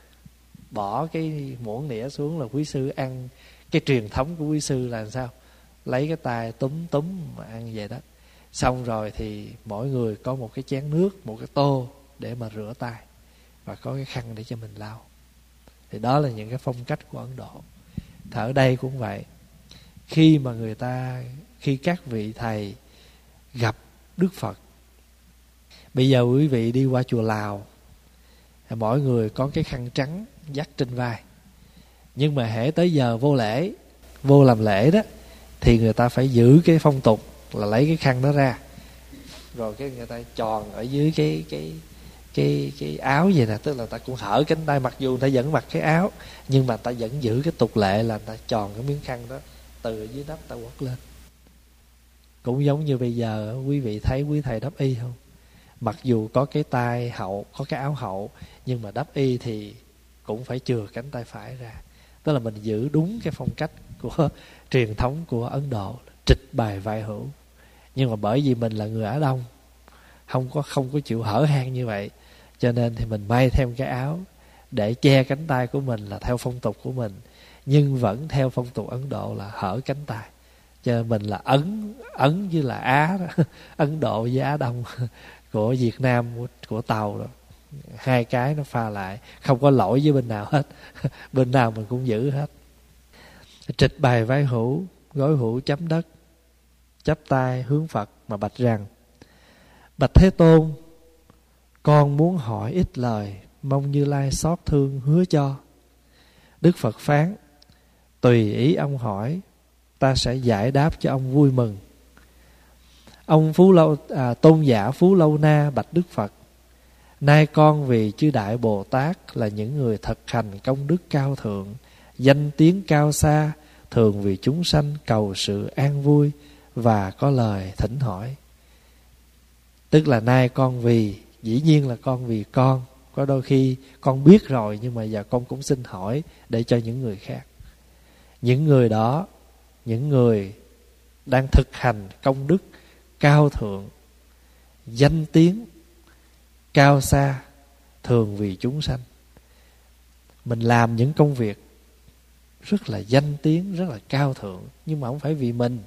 bỏ cái muỗng nĩa xuống, là quý sư ăn. Cái truyền thống của quý sư là sao? Lấy cái tay túm túm mà ăn vậy đó. Xong rồi thì mỗi người có một cái chén nước, một cái tô để mà rửa tay, và có cái khăn để cho mình lau. Thì đó là những cái phong cách của Ấn Độ. Thì ở đây cũng vậy. Khi mà người ta, khi các vị thầy gặp Đức Phật, bây giờ quý vị đi qua chùa Lào, mỗi người có cái khăn trắng dắt trên vai. Nhưng mà hễ tới giờ vô lễ, vô làm lễ đó, thì người ta phải giữ cái phong tục là lấy cái khăn đó ra, rồi cái người ta tròn ở dưới cái cái cái cái áo vậy nè, tức là ta cũng hở cánh tay, mặc dù ta vẫn mặc cái áo, nhưng mà ta vẫn giữ cái tục lệ là ta tròn cái miếng khăn đó từ ở dưới nách ta quất lên. Cũng giống như bây giờ quý vị thấy quý thầy đắp y không? Mặc dù có cái tay hậu, có cái áo hậu, nhưng mà đắp y thì cũng phải chừa cánh tay phải ra. Tức là mình giữ đúng cái phong cách của truyền thống của Ấn Độ, trịch bài vai hữu. Nhưng mà bởi vì mình là người Á Đông, không có không có chịu hở hang như vậy, cho nên thì mình may thêm cái áo để che cánh tay của mình là theo phong tục của mình, nhưng vẫn theo phong tục Ấn Độ là hở cánh tay. Cho nên mình là Ấn Ấn với là Á đó. Ấn Độ với Á Đông của Việt Nam, của, của Tàu đó. Hai cái nó pha lại, không có lỗi với bên nào hết. Bên nào mình cũng giữ hết. Trịch bài vai hữu, gối hữu chấm đất, chắp tay hướng Phật mà bạch rằng: Bạch Thế Tôn, con muốn hỏi ít lời, mong Như Lai xót thương hứa cho. Đức Phật phán: Tùy ý ông hỏi, ta sẽ giải đáp cho ông vui mừng. Ông Phú Lâu, à, tôn giả Phú Lâu Na bạch Đức Phật: Nay con vì chư Đại Bồ Tát là những người thực hành công đức cao thượng, danh tiếng cao xa, thường vì chúng sanh cầu sự an vui, và có lời thỉnh hỏi. Tức là nay con vì, dĩ nhiên là con vì con, có đôi khi con biết rồi, nhưng mà giờ con cũng xin hỏi để cho những người khác. Những người đó, những người đang thực hành công đức cao thượng, danh tiếng cao xa, thường vì chúng sanh. Mình làm những công việc rất là danh tiếng, rất là cao thượng, nhưng mà không phải vì mình.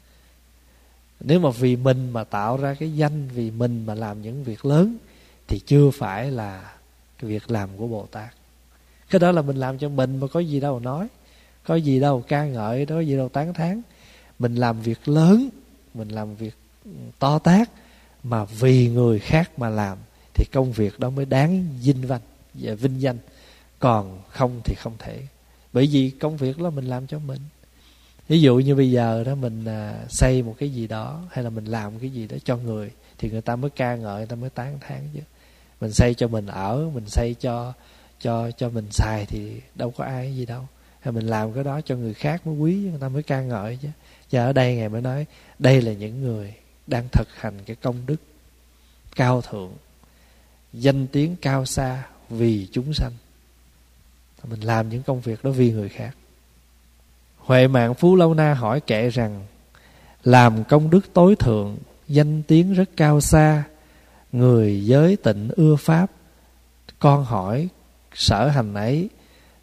Nếu mà vì mình mà tạo ra cái danh, vì mình mà làm những việc lớn, thì chưa phải là cái việc làm của Bồ Tát. Cái đó là mình làm cho mình mà có gì đâu nói, có gì đâu ca ngợi, có gì đâu tán thán. Mình làm việc lớn, mình làm việc to tát, mà vì người khác mà làm, thì công việc đó mới đáng vinh văn và vinh danh. Còn không thì không thể. Bởi vì công việc đó mình làm cho mình. Ví dụ như bây giờ đó, mình à, xây một cái gì đó, hay là mình làm cái gì đó cho người, thì người ta mới ca ngợi, người ta mới tán thán chứ. Mình xây cho mình ở, mình xây cho cho cho mình xài thì đâu có ai gì đâu. Hay mình làm cái đó cho người khác mới quý, người ta mới ca ngợi chứ. Và ở đây Ngài mới nói, đây là những người đang thực hành cái công đức cao thượng, danh tiếng cao xa vì chúng sanh. Mình làm những công việc đó vì người khác. Huệ Mạng Phú Lâu Na hỏi kệ rằng: Làm công đức tối thượng, danh tiếng rất cao xa, người giới tịnh ưa pháp, con hỏi sở hành ấy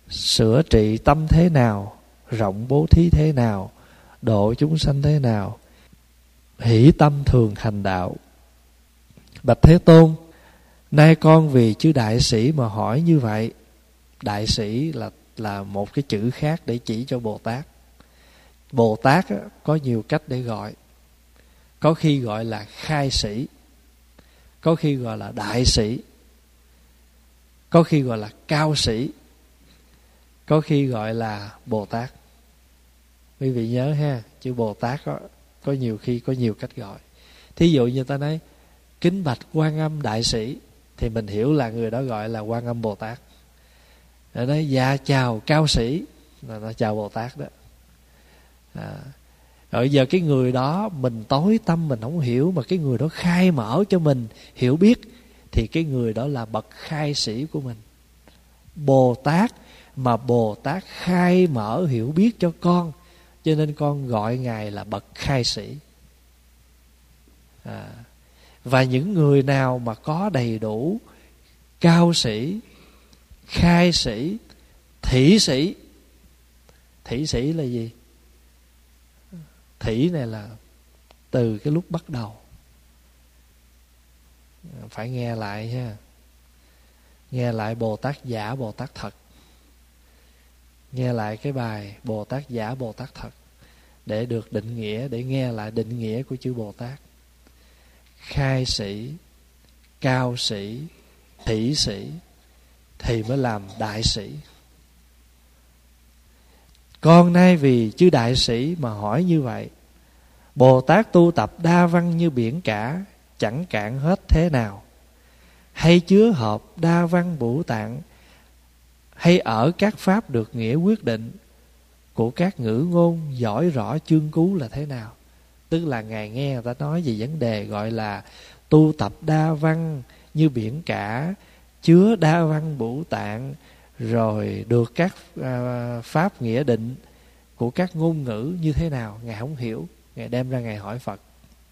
sửa trị tâm thế nào, rộng bố thí thế nào, độ chúng sanh thế nào, hỷ tâm thường hành đạo. Bạch Thế Tôn, nay con vì chư đại sĩ mà hỏi như vậy. Đại sĩ là là một cái chữ khác để chỉ cho Bồ Tát. Bồ Tát á, có nhiều cách để gọi. Có khi gọi là khai sĩ, có khi gọi là đại sĩ, có khi gọi là cao sĩ, có khi gọi là Bồ Tát. Quý vị nhớ ha, chữ Bồ Tát có, có nhiều khi có nhiều cách gọi. Thí dụ như ta nói kính bạch Quan Âm đại sĩ, thì mình hiểu là người đó gọi là Quan Âm Bồ Tát. Ở đây dạ chào cao sĩ là nó chào Bồ Tát đó. À, rồi giờ cái người đó mình tối tâm mình không hiểu, mà cái người đó khai mở cho mình hiểu biết, thì cái người đó là bậc khai sĩ của mình. Bồ Tát mà Bồ Tát khai mở hiểu biết cho con, cho nên con gọi Ngài là bậc khai sĩ. À, và những người nào mà có đầy đủ cao sĩ, khai sĩ, thỉ sĩ. Thỉ sĩ là gì? Thỉ này là từ cái lúc bắt đầu. Phải nghe lại ha. Nghe lại Bồ Tát giả Bồ Tát thật. Nghe lại cái bài Bồ Tát giả Bồ Tát thật, để được định nghĩa, để nghe lại định nghĩa của chữ Bồ Tát. Khai sĩ, cao sĩ, thỉ sĩ thì mới làm đại sĩ. Con nay vì chư đại sĩ mà hỏi như vậy. Bồ Tát tu tập đa văn như biển cả, chẳng cạn hết thế nào. Hay chứa hợp đa văn bửu tạng, hay ở các pháp được nghĩa quyết định của các ngữ ngôn giỏi rõ chương cú là thế nào. Tức là Ngài nghe người ta nói về vấn đề gọi là tu tập đa văn như biển cả, chứa đa văn bửu tạng, rồi được các uh, pháp nghĩa định của các ngôn ngữ như thế nào. Ngài không hiểu, Ngài đem ra Ngài hỏi Phật.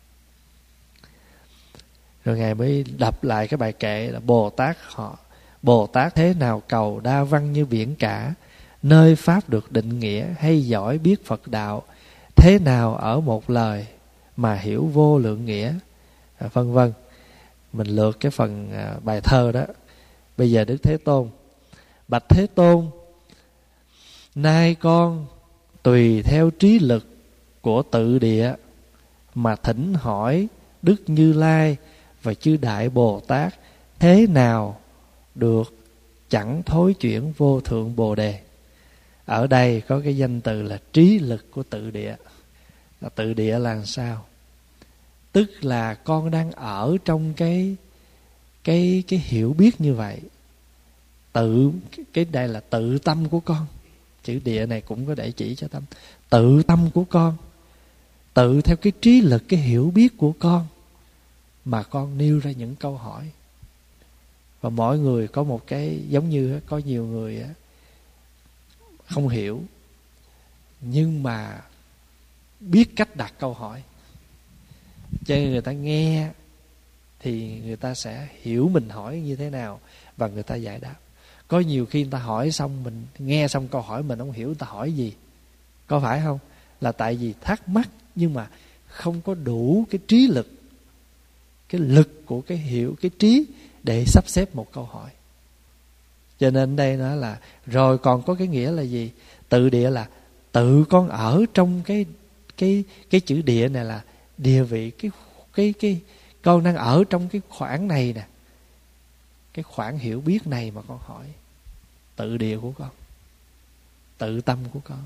Rồi Ngài mới đọc lại cái bài kệ là Bồ Tát họ Bồ Tát thế nào cầu đa văn như biển cả, nơi pháp được định nghĩa, hay giỏi biết Phật đạo, thế nào ở một lời mà hiểu vô lượng nghĩa, à, vân vân. Mình lược cái phần à, bài thơ đó. Bây giờ Đức Thế Tôn: bạch Thế Tôn, nay con tùy theo trí lực của tự địa mà thỉnh hỏi Đức Như Lai và chư Đại Bồ Tát, thế nào được chẳng thối chuyển vô thượng Bồ Đề. Ở đây có cái danh từ là trí lực của tự địa. Tự địa là sao? Tức là con đang ở trong cái cái cái hiểu biết như vậy. Tự cái đây là tự tâm của con. Chữ địa này cũng có để chỉ cho tâm. Tự tâm của con, tự theo cái trí lực, cái hiểu biết của con mà con nêu ra những câu hỏi. Và mỗi người có một cái, giống như có nhiều người không hiểu, nhưng mà biết cách đặt câu hỏi, cho nên người ta nghe thì người ta sẽ hiểu mình hỏi như thế nào và người ta giải đáp. Có nhiều khi người ta hỏi xong, mình nghe xong câu hỏi mình không hiểu người ta hỏi gì, có phải không? Là tại vì thắc mắc nhưng mà không có đủ cái trí lực, cái lực của cái hiểu, cái trí để sắp xếp một câu hỏi. Cho nên đây nó là, rồi còn có cái nghĩa là gì? Tự địa là tự con ở trong cái cái cái chữ địa này là địa vị, cái cái cái con đang ở trong cái khoảng này nè, cái khoảng hiểu biết này mà con hỏi. Tự địa của con, tự tâm của con.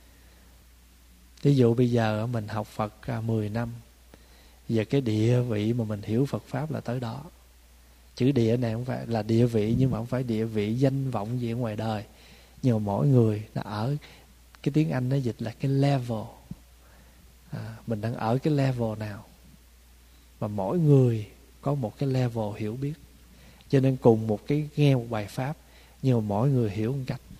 Ví dụ bây giờ mình học Phật mười năm, giờ cái địa vị mà mình hiểu Phật Pháp là tới đó. Chữ địa này không phải là địa vị, nhưng mà không phải địa vị danh vọng gì ở ngoài đời. Nhưng mà mỗi người đã ở, cái tiếng Anh nó dịch là cái level. À, mình đang ở cái level nào. Và mỗi người có một cái level hiểu biết. Cho nên cùng một cái nghe một bài Pháp, nhưng mà mỗi người hiểu một cách.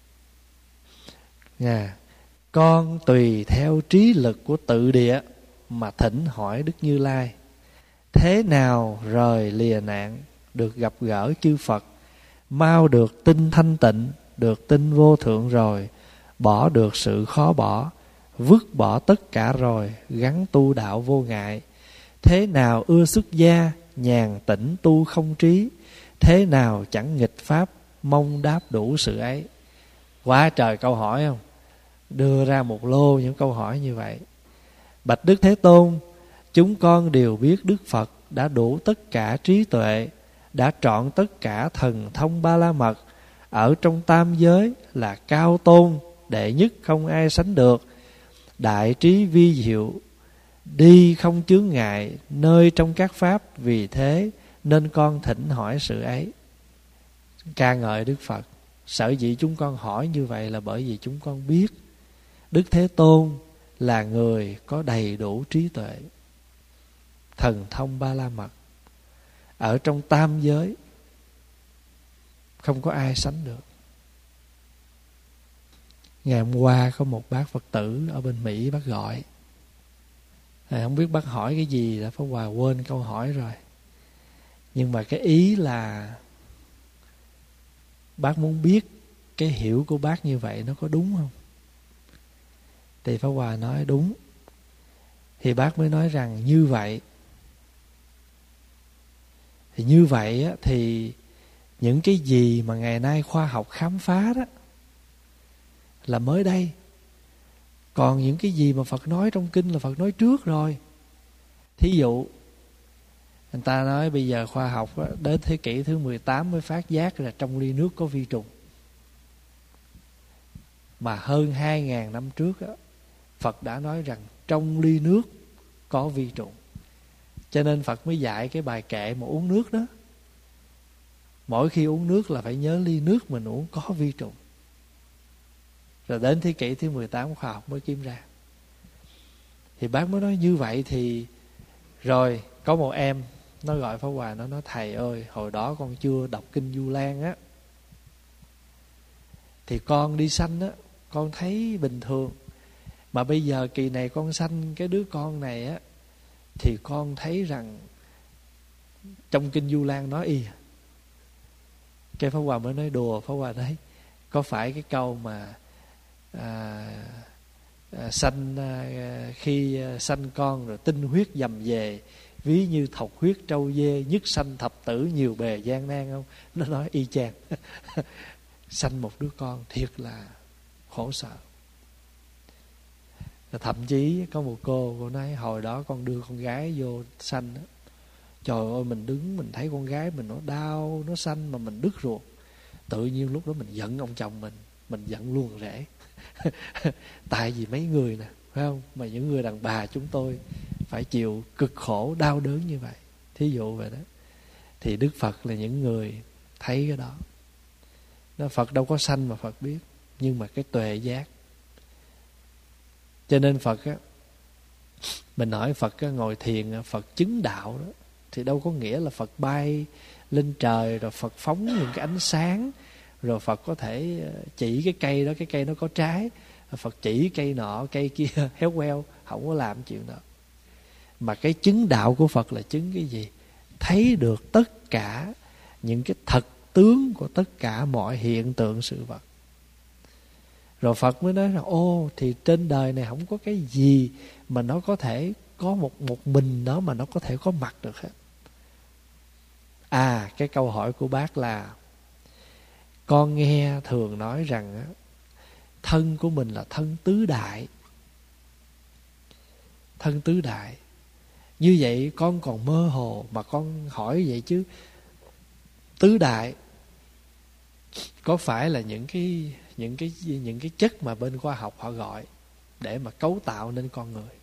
Nha. Con tùy theo trí lực của tự địa mà thỉnh hỏi Đức Như Lai, thế nào rời lìa nạn, được gặp gỡ chư Phật, mau được tinh thanh tịnh, được tinh vô thượng rồi, bỏ được sự khó bỏ, vứt bỏ tất cả rồi, gắn tu đạo vô ngại. Thế nào ưa xuất gia, nhàn tĩnh tu không trí, thế nào chẳng nghịch pháp, mong đáp đủ sự ấy. Quá trời câu hỏi không? Đưa ra một lô những câu hỏi như vậy. Bạch Đức Thế Tôn, chúng con đều biết Đức Phật đã đủ tất cả trí tuệ, đã trọn tất cả thần thông ba la mật, ở trong tam giới là cao tôn, đệ nhất không ai sánh được, đại trí vi diệu, đi không chướng ngại, nơi trong các pháp, vì thế nên con thỉnh hỏi sự ấy. Ca ngợi Đức Phật. Sở dĩ chúng con hỏi như vậy là bởi vì chúng con biết Đức Thế Tôn là người có đầy đủ trí tuệ, thần thông ba la mật, ở trong tam giới không có ai sánh được. Ngày hôm qua có một bác Phật tử ở bên Mỹ, bác gọi, à, không biết bác hỏi cái gì, đã Pháp Hòa quên câu hỏi rồi. Nhưng mà cái ý là bác muốn biết cái hiểu của bác như vậy nó có đúng không? Thì Pháp Hòa nói đúng. Thì bác mới nói rằng như vậy, thì như vậy á, thì những cái gì mà ngày nay khoa học khám phá đó là mới đây. Còn những cái gì mà Phật nói trong kinh là Phật nói trước rồi. Thí dụ người ta nói bây giờ khoa học á, đến thế kỷ thứ mười tám mới phát giác là trong ly nước có vi trùng. Mà hơn hai ngàn năm trước á, Phật đã nói rằng trong ly nước có vi trùng. Cho nên Phật mới dạy cái bài kệ mà uống nước đó. Mỗi khi uống nước là phải nhớ ly nước mình uống có vi trùng. Rồi đến thế kỷ thứ mười tám khoa học mới kiếm ra. Thì bác mới nói như vậy thì rồi có một em nó gọi Pháp Hòa, nó nói thầy ơi, hồi đó con chưa đọc kinh Du Lan á, thì con đi sanh á, con thấy bình thường. Mà bây giờ kỳ này con sanh cái đứa con này á, thì con thấy rằng trong kinh Du Lan nói y. Cái Pháp Hòa mới nói đùa, Pháp Hòa nói có phải cái câu mà à, à, sanh à, khi à, sanh con rồi tinh huyết dầm về, ví như thọc huyết trâu dê, nhất sanh thập tử nhiều bề gian nan không? Nó nói y chang. Sanh một đứa con thiệt là khổ sở. Thậm chí có một cô, cô nói hồi đó con đưa con gái vô sanh đó, trời ơi mình đứng mình thấy con gái mình nó đau, nó sanh mà mình đứt ruột. Tự nhiên lúc đó mình giận ông chồng mình, mình giận luôn rễ. Tại vì mấy người nè, phải không? Mà những người đàn bà chúng tôi phải chịu cực khổ đau đớn như vậy. Thí dụ vậy đó. Thì Đức Phật là những người thấy cái đó. Nó Phật đâu có sanh mà Phật biết, nhưng mà cái tuệ giác. Cho nên Phật á, mình hỏi Phật á, ngồi thiền Phật chứng đạo đó, thì đâu có nghĩa là Phật bay lên trời rồi Phật phóng những cái ánh sáng, rồi Phật có thể chỉ cái cây đó, cái cây nó có trái, Phật chỉ cây nọ cây kia héo queo, không có làm chuyện đó. Mà cái chứng đạo của Phật là chứng cái gì? Thấy được tất cả những cái thật tướng của tất cả mọi hiện tượng sự vật. Rồi Phật mới nói rằng ô, thì trên đời này không có cái gì mà nó có thể có một một mình nó mà nó có thể có mặt được hết. À, cái câu hỏi của bác là con nghe thường nói rằng thân của mình là thân tứ đại. Thân tứ đại. Như vậy con còn mơ hồ mà con hỏi vậy chứ. Tứ đại có phải là những cái những cái những cái chất mà bên khoa học họ gọi để mà cấu tạo nên con người?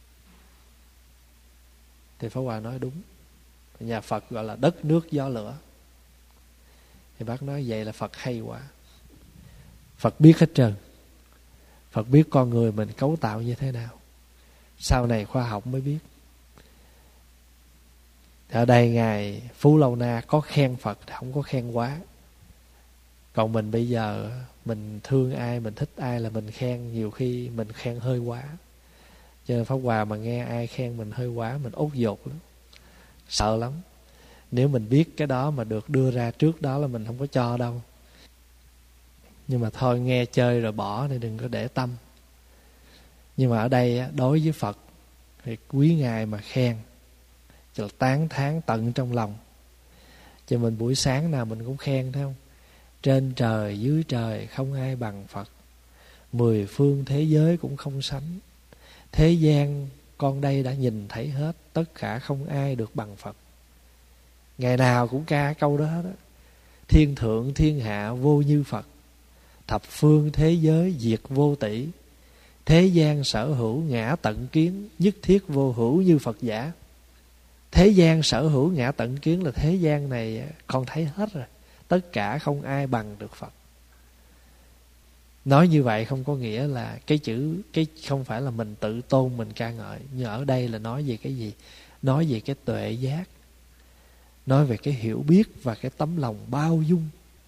Thì Pháp Hòa nói đúng. Nhà Phật gọi là đất nước gió lửa. Thì bác nói vậy là Phật hay quá. Phật biết hết trơn. Phật biết con người mình cấu tạo như thế nào. Sau này khoa học mới biết. Ở đây Ngài Phú Lâu Na có khen Phật, không có khen quá. Còn mình bây giờ mình thương ai, mình thích ai là mình khen, nhiều khi mình khen hơi quá. Cho nên Pháp Hòa mà nghe ai khen mình hơi quá, mình ốt dột lắm, sợ lắm. Nếu mình biết cái đó mà được đưa ra trước đó là mình không có cho đâu. Nhưng mà thôi, nghe chơi rồi bỏ nên đừng có để tâm. Nhưng mà ở đây đối với Phật thì quý Ngài mà khen là tán thán tận trong lòng. Cho mình buổi sáng nào mình cũng khen, thấy không? Trên trời dưới trời không ai bằng Phật, mười phương thế giới cũng không sánh. Thế gian con đây đã nhìn thấy hết, tất cả không ai được bằng Phật. Ngày nào cũng ca câu đó đó. Thiên thượng thiên hạ vô như Phật, thập phương thế giới diệt vô tỷ. Thế gian sở hữu ngã tận kiến, nhất thiết vô hữu như Phật giả. Thế gian sở hữu ngã tận kiến là thế gian này con thấy hết rồi, tất cả không ai bằng được Phật. Nói như vậy không có nghĩa là cái chữ, cái không phải là mình tự tôn mình ca ngợi. Nhưng ở đây là nói về cái gì? Nói về cái tuệ giác, nói về cái hiểu biết và cái tấm lòng bao dung.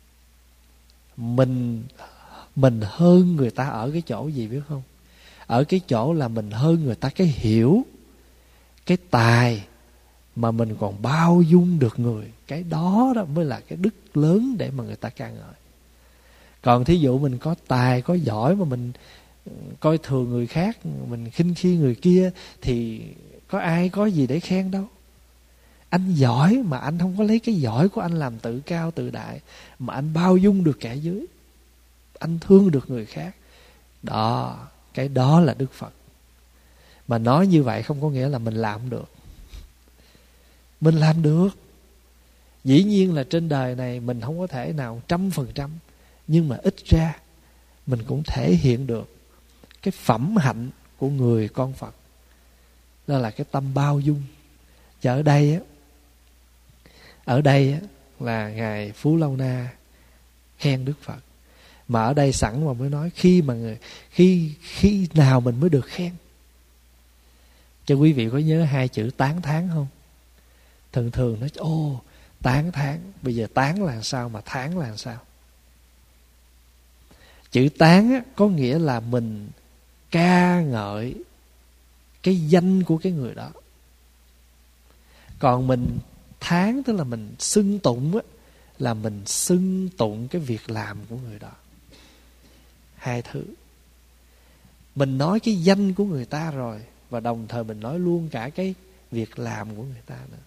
Mình Mình hơn người ta ở cái chỗ gì biết không? Ở cái chỗ là mình hơn người ta cái hiểu, cái tài, mà mình còn bao dung được người. Cái đó đó mới là cái đức lớn để mà người ta ca ngợi. Còn thí dụ mình có tài, có giỏi mà mình coi thường người khác, mình khinh khi người kia, thì có ai có gì để khen đâu. Anh giỏi mà anh không có lấy cái giỏi của anh làm tự cao tự đại, mà anh bao dung được kẻ dưới, anh thương được người khác. Đó, cái đó là Đức Phật. Mà nói như vậy không có nghĩa là mình làm được. Mình làm được. Dĩ nhiên là trên đời này mình không có thể nào trăm phần trăm, nhưng mà ít ra mình cũng thể hiện được cái phẩm hạnh của người con Phật. Đó là cái tâm bao dung. Chứ ở đây á, ở đây á, là Ngài Phú Lâu Na khen Đức Phật. Mà ở đây sẵn mà mới nói khi mà người, khi khi nào mình mới được khen. Cho quý vị có nhớ hai chữ tán thán không? Thường thường nói ô tán thán, bây giờ tán là sao mà thán là sao? Chữ tán á, có nghĩa là mình ca ngợi cái danh của cái người đó. Còn mình thán tức là mình xưng tụng á, là mình xưng tụng cái việc làm của người đó. Hai thứ. Mình nói cái danh của người ta rồi, và đồng thời mình nói luôn cả cái việc làm của người ta nữa.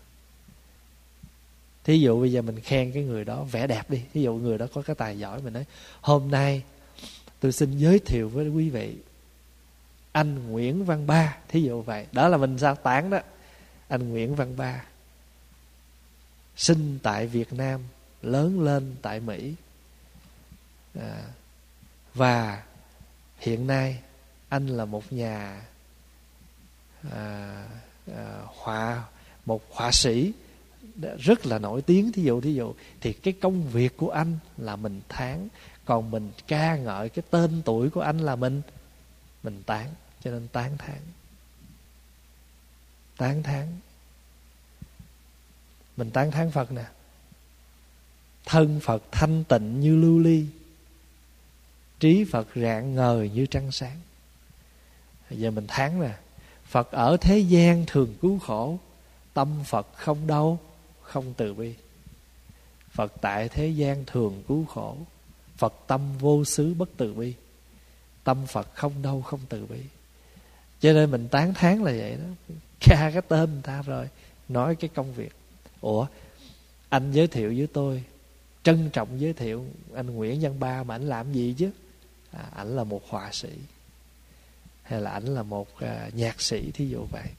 Thí dụ bây giờ mình khen cái người đó vẽ đẹp đi. Thí dụ người đó có cái tài giỏi, mình nói hôm nay tôi xin giới thiệu với quý vị anh Nguyễn Văn Ba. Thí dụ vậy. Đó là mình sao tán đó. Anh Nguyễn Văn Ba sinh tại Việt Nam, lớn lên tại Mỹ, à, và hiện nay anh là một nhà à, à, họa một họa sĩ rất là nổi tiếng. Thí dụ thí dụ thì cái công việc của anh là mình thán, còn mình ca ngợi cái tên tuổi của anh là mình mình tán. Cho nên tán thán, tán thán. Mình tán thán Phật nè. Thân Phật thanh tịnh như lưu ly, trí Phật rạng ngời như trăng sáng. Giờ mình thán nè. Phật ở thế gian thường cứu khổ, tâm Phật không đâu không từ bi. Phật tại thế gian thường cứu khổ, Phật tâm vô xứ bất từ bi. Tâm Phật không đâu không từ bi. Cho nên mình tán thán là vậy đó. Ca cái tên người ta rồi nói cái công việc. Ủa, anh giới thiệu với tôi, trân trọng giới thiệu anh Nguyễn Văn Ba, mà anh làm gì chứ? À, ảnh là một họa sĩ, hay là ảnh là một uh, nhạc sĩ, thí dụ vậy.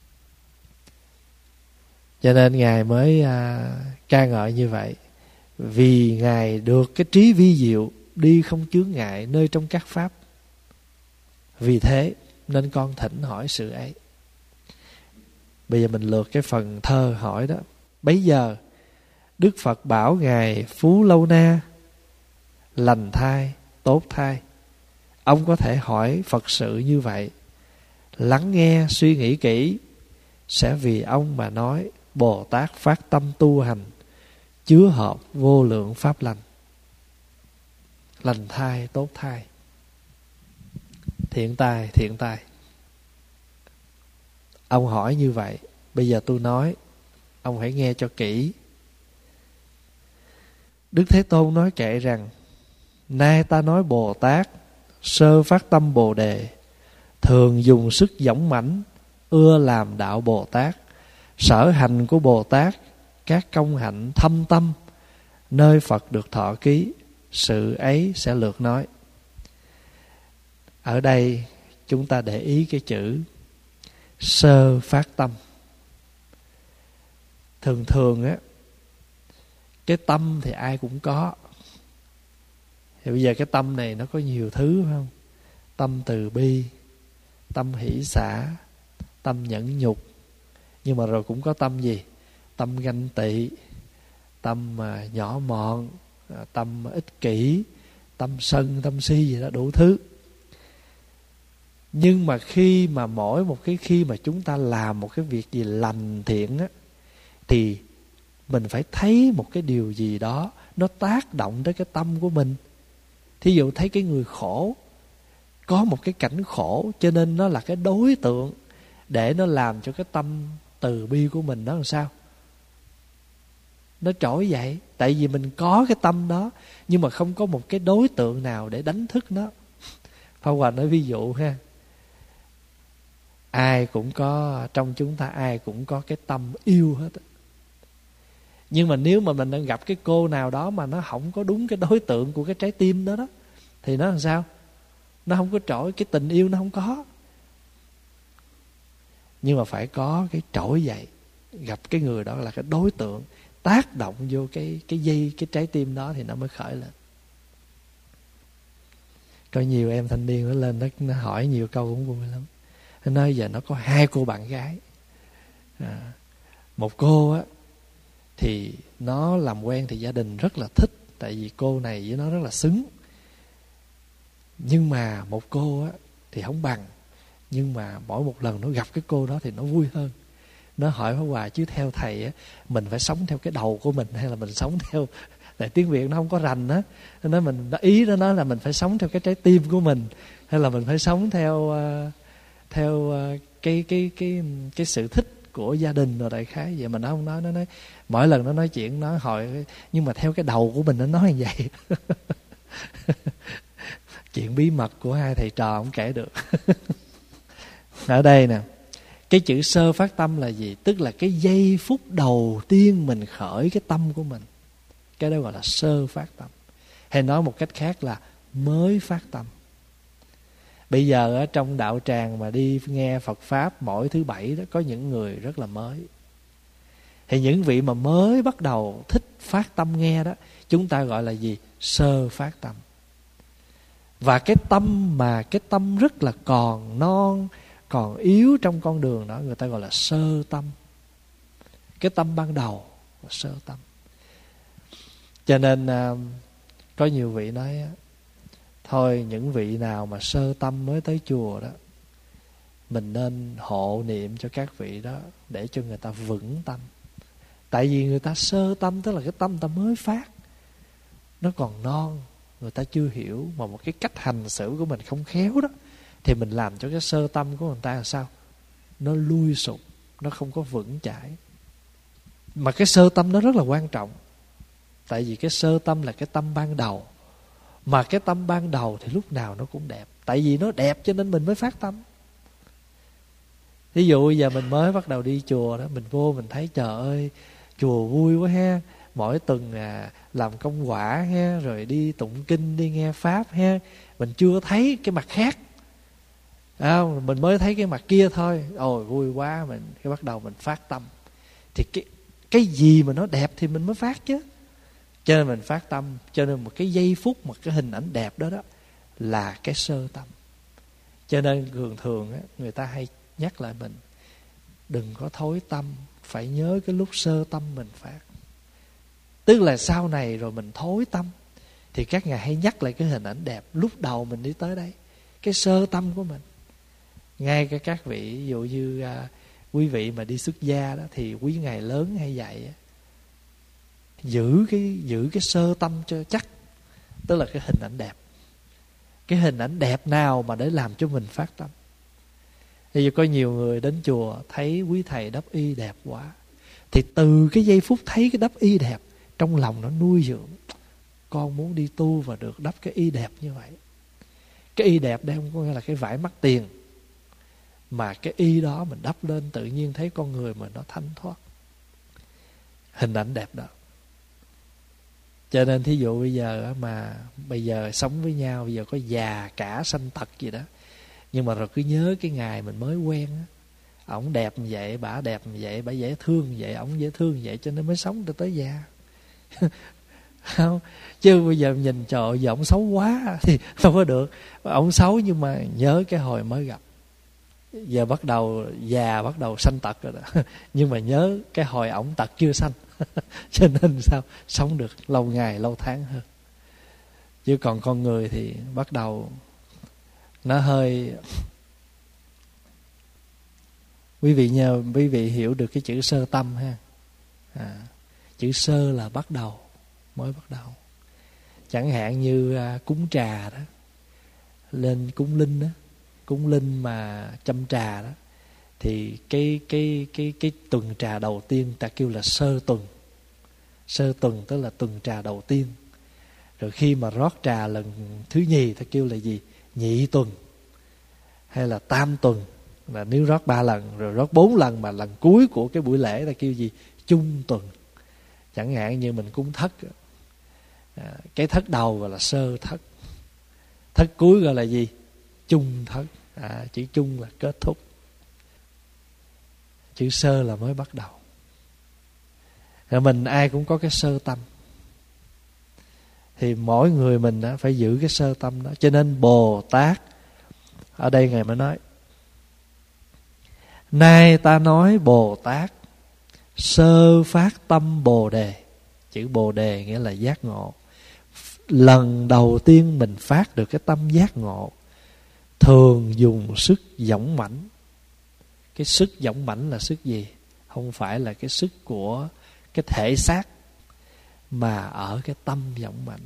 Cho nên Ngài mới uh, ca ngợi như vậy. Vì Ngài được cái trí vi diệu, đi không chướng ngại nơi trong các pháp. Vì thế nên con thỉnh hỏi sự ấy. Bây giờ mình lượt cái phần thơ hỏi đó. Bấy giờ Đức Phật bảo Ngài Phú Lâu Na, lành thai, tốt thai. Ông có thể hỏi Phật sự như vậy. Lắng nghe suy nghĩ kỹ, sẽ vì ông mà nói Bồ Tát phát tâm tu hành, chứa hợp vô lượng pháp lành. Lành thai, tốt thai, thiện tài, thiện tài. Ông hỏi như vậy. Bây giờ tôi nói, ông hãy nghe cho kỹ. Đức Thế Tôn nói kệ rằng, Nay ta nói Bồ Tát sơ phát tâm Bồ Đề, thường dùng sức dõng mãnh, ưa làm đạo Bồ Tát. Sở hành của Bồ Tát, các công hạnh thâm tâm, nơi Phật được thọ ký, sự ấy sẽ lược nói. Ở đây chúng ta để ý cái chữ sơ phát tâm. Thường thường á, cái tâm thì ai cũng có. Thì bây giờ cái tâm này nó có nhiều thứ phải không? Tâm từ bi, tâm hỷ xả, tâm nhẫn nhục. Nhưng mà rồi cũng có tâm gì? Tâm ganh tị, tâm mà nhỏ mọn, tâm ích kỷ, tâm sân, tâm si gì đó, đủ thứ. Nhưng mà khi mà mỗi một cái khi mà chúng ta làm một cái việc gì lành thiện á, thì mình phải thấy một cái điều gì đó nó tác động tới cái tâm của mình. Thí dụ thấy cái người khổ, có một cái cảnh khổ, cho nên nó là cái đối tượng để nó làm cho cái tâm từ bi của mình nó làm sao? Nó trỗi dậy. Tại vì mình có cái tâm đó, nhưng mà không có một cái đối tượng nào để đánh thức nó. Pháp Hòa nói ví dụ ha, ai cũng có, trong chúng ta ai cũng có cái tâm yêu hết. Nhưng mà nếu mà mình đang gặp cái cô nào đó mà nó không có đúng cái đối tượng của cái trái tim đó đó, thì nó làm sao? Nó không có trỗi, cái tình yêu nó không có. Nhưng mà phải có cái trỗi dậy, gặp cái người đó là cái đối tượng, tác động vô cái cái dây, cái trái tim đó thì nó mới khởi lên. Có nhiều em thanh niên nó lên, nó, nó hỏi nhiều câu cũng vui lắm. Nó nói giờ nó có hai cô bạn gái. À, một cô á thì nó làm quen thì gia đình rất là thích, tại vì cô này với nó rất là xứng. Nhưng mà một cô á thì không bằng. Nhưng mà mỗi một lần nó gặp cái cô đó thì nó vui hơn. Nó hỏi Pháp Hòa chứ theo thầy á, mình phải sống theo cái đầu của mình hay là mình sống theo, tại tiếng Việt nó không có rành á, nó nói mình, ý nó nói là mình phải sống theo cái trái tim của mình hay là mình phải sống theo uh, theo uh, cái cái cái cái sự thích của gia đình rồi đại khái vậy. Mà nó không nói, nó nói mỗi lần nó nói chuyện nó hỏi nhưng mà theo cái đầu của mình nó nói như vậy. Chuyện bí mật của hai thầy trò không kể được. Ở đây nè, cái chữ sơ phát tâm là gì? Tức là cái giây phút đầu tiên mình khởi cái tâm của mình, cái đó gọi là sơ phát tâm. Hay nói một cách khác là mới phát tâm. Bây giờ ở trong đạo tràng mà đi nghe Phật Pháp mỗi thứ bảy đó, có những người rất là mới. Thì những vị mà mới bắt đầu thích phát tâm nghe đó, chúng ta gọi là gì? Sơ phát tâm. Và cái tâm mà cái tâm rất là còn non, còn yếu trong con đường đó, người ta gọi là sơ tâm. Cái tâm ban đầu là sơ tâm. Cho nên có nhiều vị nói thôi những vị nào mà sơ tâm mới tới chùa đó, mình nên hộ niệm cho các vị đó để cho người ta vững tâm. Tại vì người ta sơ tâm, tức là cái tâm ta mới phát, nó còn non, người ta chưa hiểu, mà một cái cách hành xử của mình không khéo đó, thì mình làm cho cái sơ tâm của người ta là sao? Nó lui sụp, nó không có vững chãi. Mà cái sơ tâm nó rất là quan trọng. Tại vì cái sơ tâm là cái tâm ban đầu. Mà cái tâm ban đầu thì lúc nào nó cũng đẹp. Tại vì nó đẹp cho nên mình mới phát tâm. Ví dụ bây giờ mình mới bắt đầu đi chùa đó, mình vô mình thấy trời ơi, chùa vui quá ha. Mỗi tuần à, làm công quả ha, rồi đi tụng kinh, đi nghe Pháp ha. Mình chưa thấy cái mặt khác. À, mình mới thấy cái mặt kia thôi. Ôi vui quá, mình cái bắt đầu mình phát tâm. Thì cái, cái gì mà nó đẹp thì mình mới phát chứ. Cho nên mình phát tâm. Cho nên một cái giây phút, một cái hình ảnh đẹp đó đó là cái sơ tâm. Cho nên thường thường á, người ta hay nhắc lại mình, đừng có thối tâm, phải nhớ cái lúc sơ tâm mình phát. Tức là sau này rồi mình thối tâm, thì các ngài hay nhắc lại cái hình ảnh đẹp lúc đầu mình đi tới đây, cái sơ tâm của mình. Ngay cả các vị, ví dụ như à, quý vị mà đi xuất gia đó, thì quý ngài lớn hay dạy giữ cái giữ cái sơ tâm cho chắc. Tức là cái hình ảnh đẹp. Cái hình ảnh đẹp nào mà để làm cho mình phát tâm. Bây giờ có nhiều người đến chùa thấy quý thầy đắp y đẹp quá, thì từ cái giây phút thấy cái đắp y đẹp, trong lòng nó nuôi dưỡng, con muốn đi tu và được đắp cái y đẹp như vậy. Cái y đẹp đây không có nghĩa là cái vải mắc tiền, mà cái y đó mình đắp lên tự nhiên thấy con người mình nó thanh thoát, hình ảnh đẹp đó. Cho nên thí dụ bây giờ mà bây giờ sống với nhau, bây giờ có già cả sanh tật gì đó, nhưng mà rồi cứ nhớ cái ngày mình mới quen á, ổng đẹp như vậy, bả đẹp như vậy, bả dễ thương như vậy, ổng dễ thương như vậy, cho nên mới sống được tới già. Không, chứ bây giờ nhìn trời ơi, giờ ổng xấu quá thì không có được. Ổng xấu nhưng mà nhớ cái hồi mới gặp. Giờ bắt đầu già, bắt đầu sanh tật rồi đó. Nhưng mà nhớ cái hồi ổng tật chưa sanh. Cho nên sao sống được lâu ngày lâu tháng hơn. Chứ còn con người thì bắt đầu nó hơi... Quý vị nhờ quý vị hiểu được cái chữ sơ tâm ha. À, chữ sơ là bắt đầu, mới bắt đầu. Chẳng hạn như à, cúng trà đó, lên cúng linh đó, cúng linh mà châm trà đó, thì cái cái cái cái tuần trà đầu tiên ta kêu là sơ tuần. Sơ tuần tức là tuần trà đầu tiên. Rồi khi mà rót trà lần thứ nhì ta kêu là gì? Nhị tuần. Hay là tam tuần, là nếu rót ba lần, rồi rót bốn lần, mà lần cuối của cái buổi lễ ta kêu gì? Chung tuần. Chẳng hạn như mình cúng thất, à, cái thất đầu gọi là sơ thất, thất cuối gọi là gì? Chung thất. À, chữ chung là kết thúc, chữ sơ là mới bắt đầu. Rồi mình ai cũng có cái sơ tâm, thì mỗi người mình đã phải giữ cái sơ tâm đó. Cho nên Bồ Tát ở đây Ngài mới nói: nay ta nói Bồ Tát sơ phát tâm Bồ Đề. Chữ Bồ Đề nghĩa là giác ngộ. Lần đầu tiên mình phát được cái tâm giác ngộ, thường dùng sức dõng mãnh. Cái sức dõng mãnh là sức gì? Không phải là cái sức của cái thể xác, mà ở cái tâm dõng mãnh.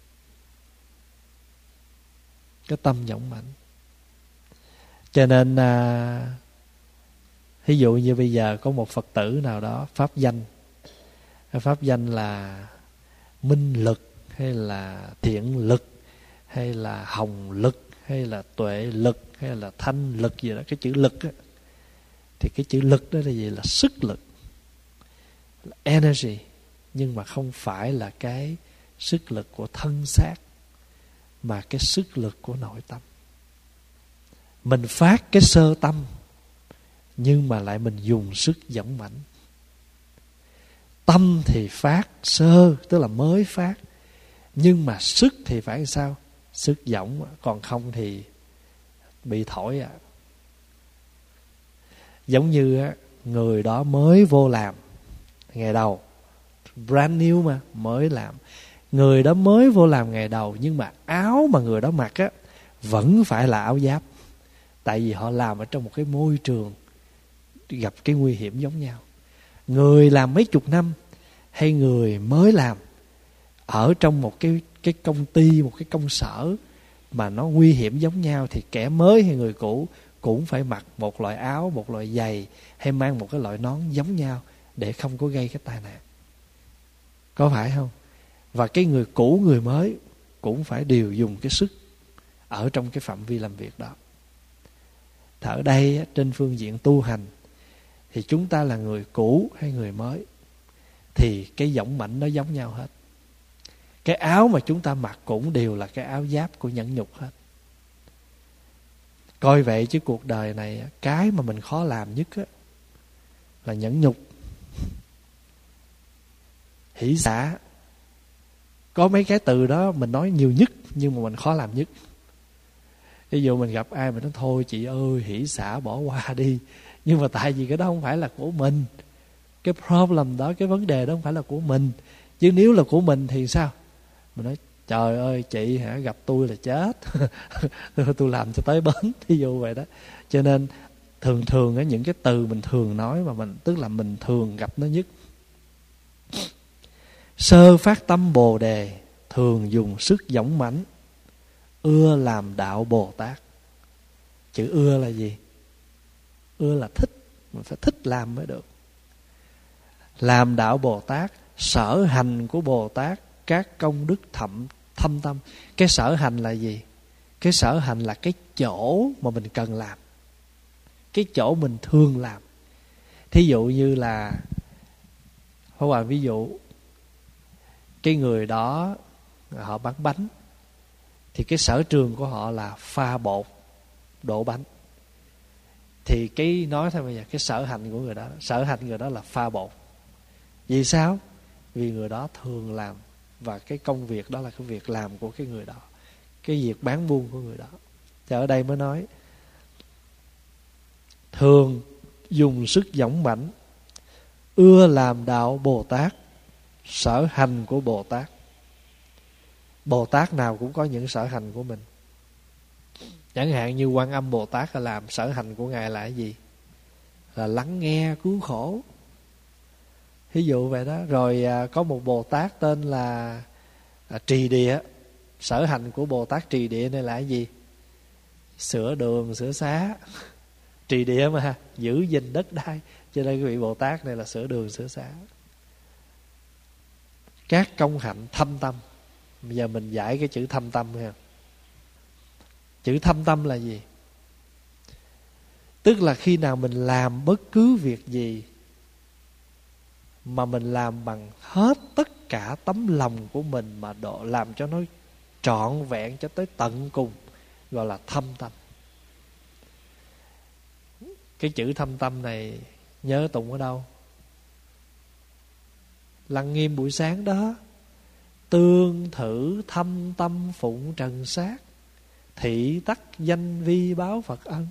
Cái tâm dõng mãnh. Cho nên à, ví dụ như bây giờ có một Phật tử nào đó pháp danh, pháp danh là minh lực, hay là thiện lực, hay là hồng lực, hay là tuệ lực, hay là thanh lực gì đó. Cái chữ lực á, thì cái chữ lực đó là gì? Là sức lực, là energy. Nhưng mà không phải là cái sức lực của thân xác, mà cái sức lực của nội tâm. Mình phát cái sơ tâm, nhưng mà lại mình dùng sức dõng mãnh. Tâm thì phát sơ, tức là mới phát, nhưng mà sức thì phải sao? Sức dõng, còn không thì bị thổi à. Giống như người đó mới vô làm ngày đầu, brand new mà, mới làm. Người đó mới vô làm ngày đầu, nhưng mà áo mà người đó mặc á vẫn phải là áo giáp. Tại vì họ làm ở trong một cái môi trường gặp cái nguy hiểm giống nhau. Người làm mấy chục năm hay người mới làm ở trong một cái, cái công ty, một cái công sở mà nó nguy hiểm giống nhau, thì kẻ mới hay người cũ cũng phải mặc một loại áo, một loại giày, hay mang một cái loại nón giống nhau để không có gây cái tai nạn. Có phải không? Và cái người cũ, người mới cũng phải đều dùng cái sức ở trong cái phạm vi làm việc đó. Thì ở đây trên phương diện tu hành, thì chúng ta là người cũ hay người mới, thì cái dõng mãnh nó giống nhau hết. Cái áo mà chúng ta mặc cũng đều là cái áo giáp của nhẫn nhục hết. Coi vậy chứ cuộc đời này, cái mà mình khó làm nhất á, là nhẫn nhục. Hỷ xả, có mấy cái từ đó mình nói nhiều nhất, nhưng mà mình khó làm nhất. Ví dụ mình gặp ai mà nói thôi chị ơi hỷ xả bỏ qua đi, nhưng mà tại vì cái đó không phải là của mình. Cái problem đó, cái vấn đề đó không phải là của mình. Chứ nếu là của mình thì sao? Mình nói trời ơi chị hả, gặp tôi là chết. Tôi làm cho tới bến, thí dụ vậy đó. Cho nên thường thường á, những cái từ mình thường nói mà mình, tức là mình thường gặp nó nhất. Sơ phát tâm Bồ Đề, thường dùng sức dõng mãnh, ưa làm đạo Bồ Tát. Chữ ưa là gì? Ưa là thích, mình phải thích làm mới được. Làm đạo Bồ Tát, sở hành của Bồ Tát các công đức thậm thâm tâm. Cái sở hành là gì? Cái sở hành là cái chỗ mà mình cần làm, cái chỗ mình thường làm. Thí dụ như là Pháp Hòa ví dụ, cái người đó họ bán bánh, thì cái sở trường của họ là pha bột đổ bánh. Thì cái nói thôi bây giờ, cái sở hành của người đó, sở hành người đó là pha bột. Vì sao? Vì người đó thường làm, và cái công việc đó là cái việc làm của cái người đó, cái việc bán buôn của người đó. Thì ở đây mới nói thường dùng sức dõng mãnh, ưa làm đạo Bồ Tát, sở hành của Bồ Tát. Bồ Tát nào cũng có những sở hành của mình. Chẳng hạn như Quan Âm Bồ Tát là làm sở hành của Ngài là cái gì? Là lắng nghe cứu khổ. Ví dụ vậy đó. Rồi à, có một Bồ Tát tên là à, Trì Địa. Sở hành của Bồ Tát Trì Địa này là cái gì? Sửa đường, sửa xá. Trì Địa mà, giữ gìn đất đai. Cho nên cái vị Bồ Tát này là sửa đường, sửa xá. Các công hạnh thâm tâm. Bây giờ mình giải cái chữ thâm tâm ha. Chữ thâm tâm là gì? Tức là khi nào mình làm bất cứ việc gì mà mình làm bằng hết tất cả tấm lòng của mình, mà độ làm cho nó trọn vẹn cho tới tận cùng, gọi là thâm tâm. Cái chữ thâm tâm này nhớ tụng ở đâu? Lăng Nghiêm buổi sáng đó. Tương thử thâm tâm phụng trần sát, thị tắc danh vi báo Phật ân.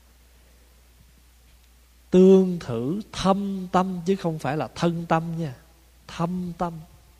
Tương thử thâm tâm, chứ không phải là thân tâm nha. Thâm tâm.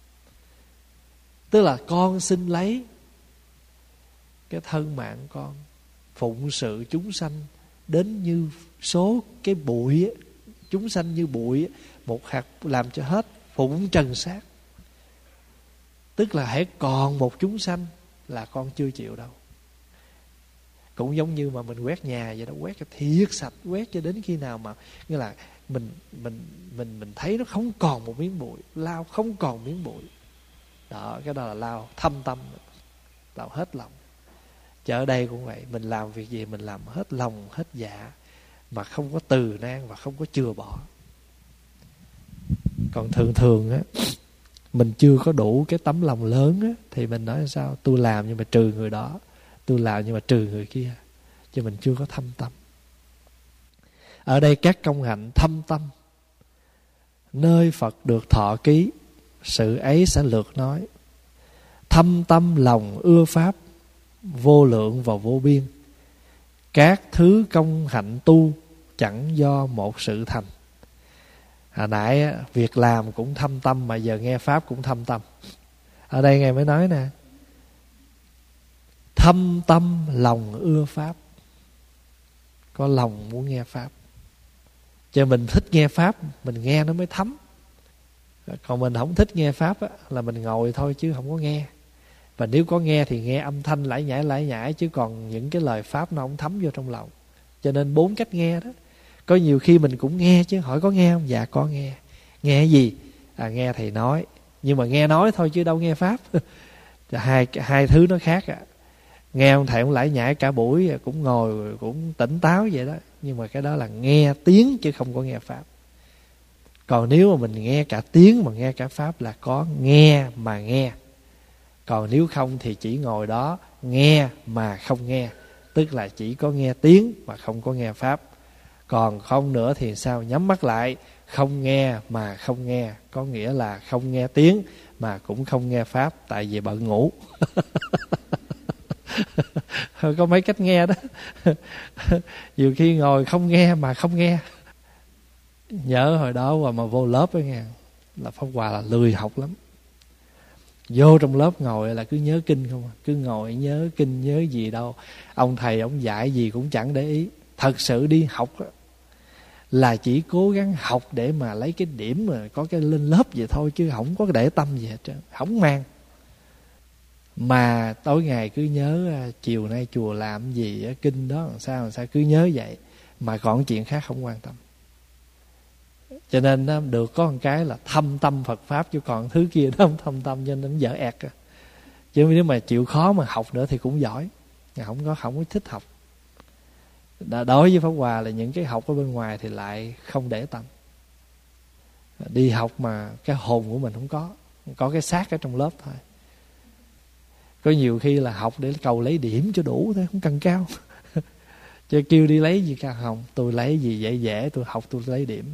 Tức là con xin lấy cái thân mạng con, phụng sự chúng sanh đến như số cái bụi, chúng sanh như bụi, một hạt làm cho hết, phụng trần sát. Tức là hãy còn một chúng sanh là con chưa chịu đâu. Cũng giống như mà mình quét nhà vậy đó, quét cho thiệt sạch, quét cho đến khi nào mà nghĩa là mình mình mình mình thấy nó không còn một miếng bụi, lau không còn miếng bụi. Đó, cái đó là lau thâm tâm, lau hết lòng. Chứ ở đây cũng vậy, mình làm việc gì mình làm hết lòng, hết dạ, mà không có từ nan và không có chừa bỏ. Còn thường thường á, mình chưa có đủ cái tấm lòng lớn á, thì mình nói sao? Tôi làm nhưng mà trừ người đó, tôi làm nhưng mà trừ người kia, chứ mình chưa có thâm tâm. Ở đây các công hạnh thâm tâm, nơi Phật được thọ ký, sự ấy sẽ lược nói. Thâm tâm lòng ưa pháp, vô lượng và vô biên. Các thứ công hạnh tu, chẳng do một sự thành. Hồi nãy việc làm cũng thâm tâm, mà giờ nghe pháp cũng thâm tâm. Ở đây Ngài mới nói nè, thâm tâm lòng ưa pháp. Có lòng muốn nghe pháp. Chứ mình thích nghe pháp, mình nghe nó mới thấm. Còn mình không thích nghe pháp á, là mình ngồi thôi chứ không có nghe. Và nếu có nghe thì nghe âm thanh lải nhải lải nhải, chứ còn những cái lời pháp nó không thấm vô trong lòng. Cho nên bốn cách nghe đó. Có nhiều khi mình cũng nghe chứ, hỏi có nghe không? Dạ có nghe. Nghe gì? À nghe thầy nói. Nhưng mà nghe nói thôi chứ đâu nghe pháp. hai, hai thứ nó khác à. Nghe ông thầy ông lải nhải cả buổi, cũng ngồi cũng tỉnh táo vậy đó. Nhưng mà cái đó là nghe tiếng chứ không có nghe pháp. Còn nếu mà mình nghe cả tiếng mà nghe cả pháp là có nghe mà nghe. Còn nếu không thì chỉ ngồi đó nghe mà không nghe. Tức là chỉ có nghe tiếng mà không có nghe pháp. Còn không nữa thì sao? Nhắm mắt lại, không nghe mà không nghe, có nghĩa là không nghe tiếng mà cũng không nghe pháp, tại vì bận ngủ. Có mấy cách nghe đó. Nhiều khi ngồi không nghe mà không nghe. Nhớ hồi đó mà, mà vô lớp ấy nghe, là Pháp Hòa là lười học lắm. Vô trong lớp ngồi là cứ nhớ kinh không à. Cứ ngồi nhớ kinh nhớ gì đâu. Ông thầy ông dạy gì cũng chẳng để ý. Thật sự đi học là chỉ cố gắng học để mà lấy cái điểm mà có cái lên lớp vậy thôi, chứ không có để tâm gì hết trơn, không mang. Mà tối ngày cứ nhớ chiều nay chùa làm gì, kinh đó làm sao làm sao, cứ nhớ vậy. Mà còn chuyện khác không quan tâm. Cho nên nó được có một cái là thâm tâm Phật Pháp, chứ còn thứ kia nó không thâm tâm cho nên nó dở ẹt. Chứ nếu mà chịu khó mà học nữa thì cũng giỏi, không có không có thích học. Đối với Pháp Hòa là những cái học ở bên ngoài thì lại không để tâm. Đi học mà cái hồn của mình không có, có cái xác ở trong lớp thôi. Có nhiều khi là học để cầu lấy điểm cho đủ thôi, không cần cao. Chứ kêu đi lấy gì cao không, tôi lấy gì dễ dễ, tôi học tôi lấy điểm.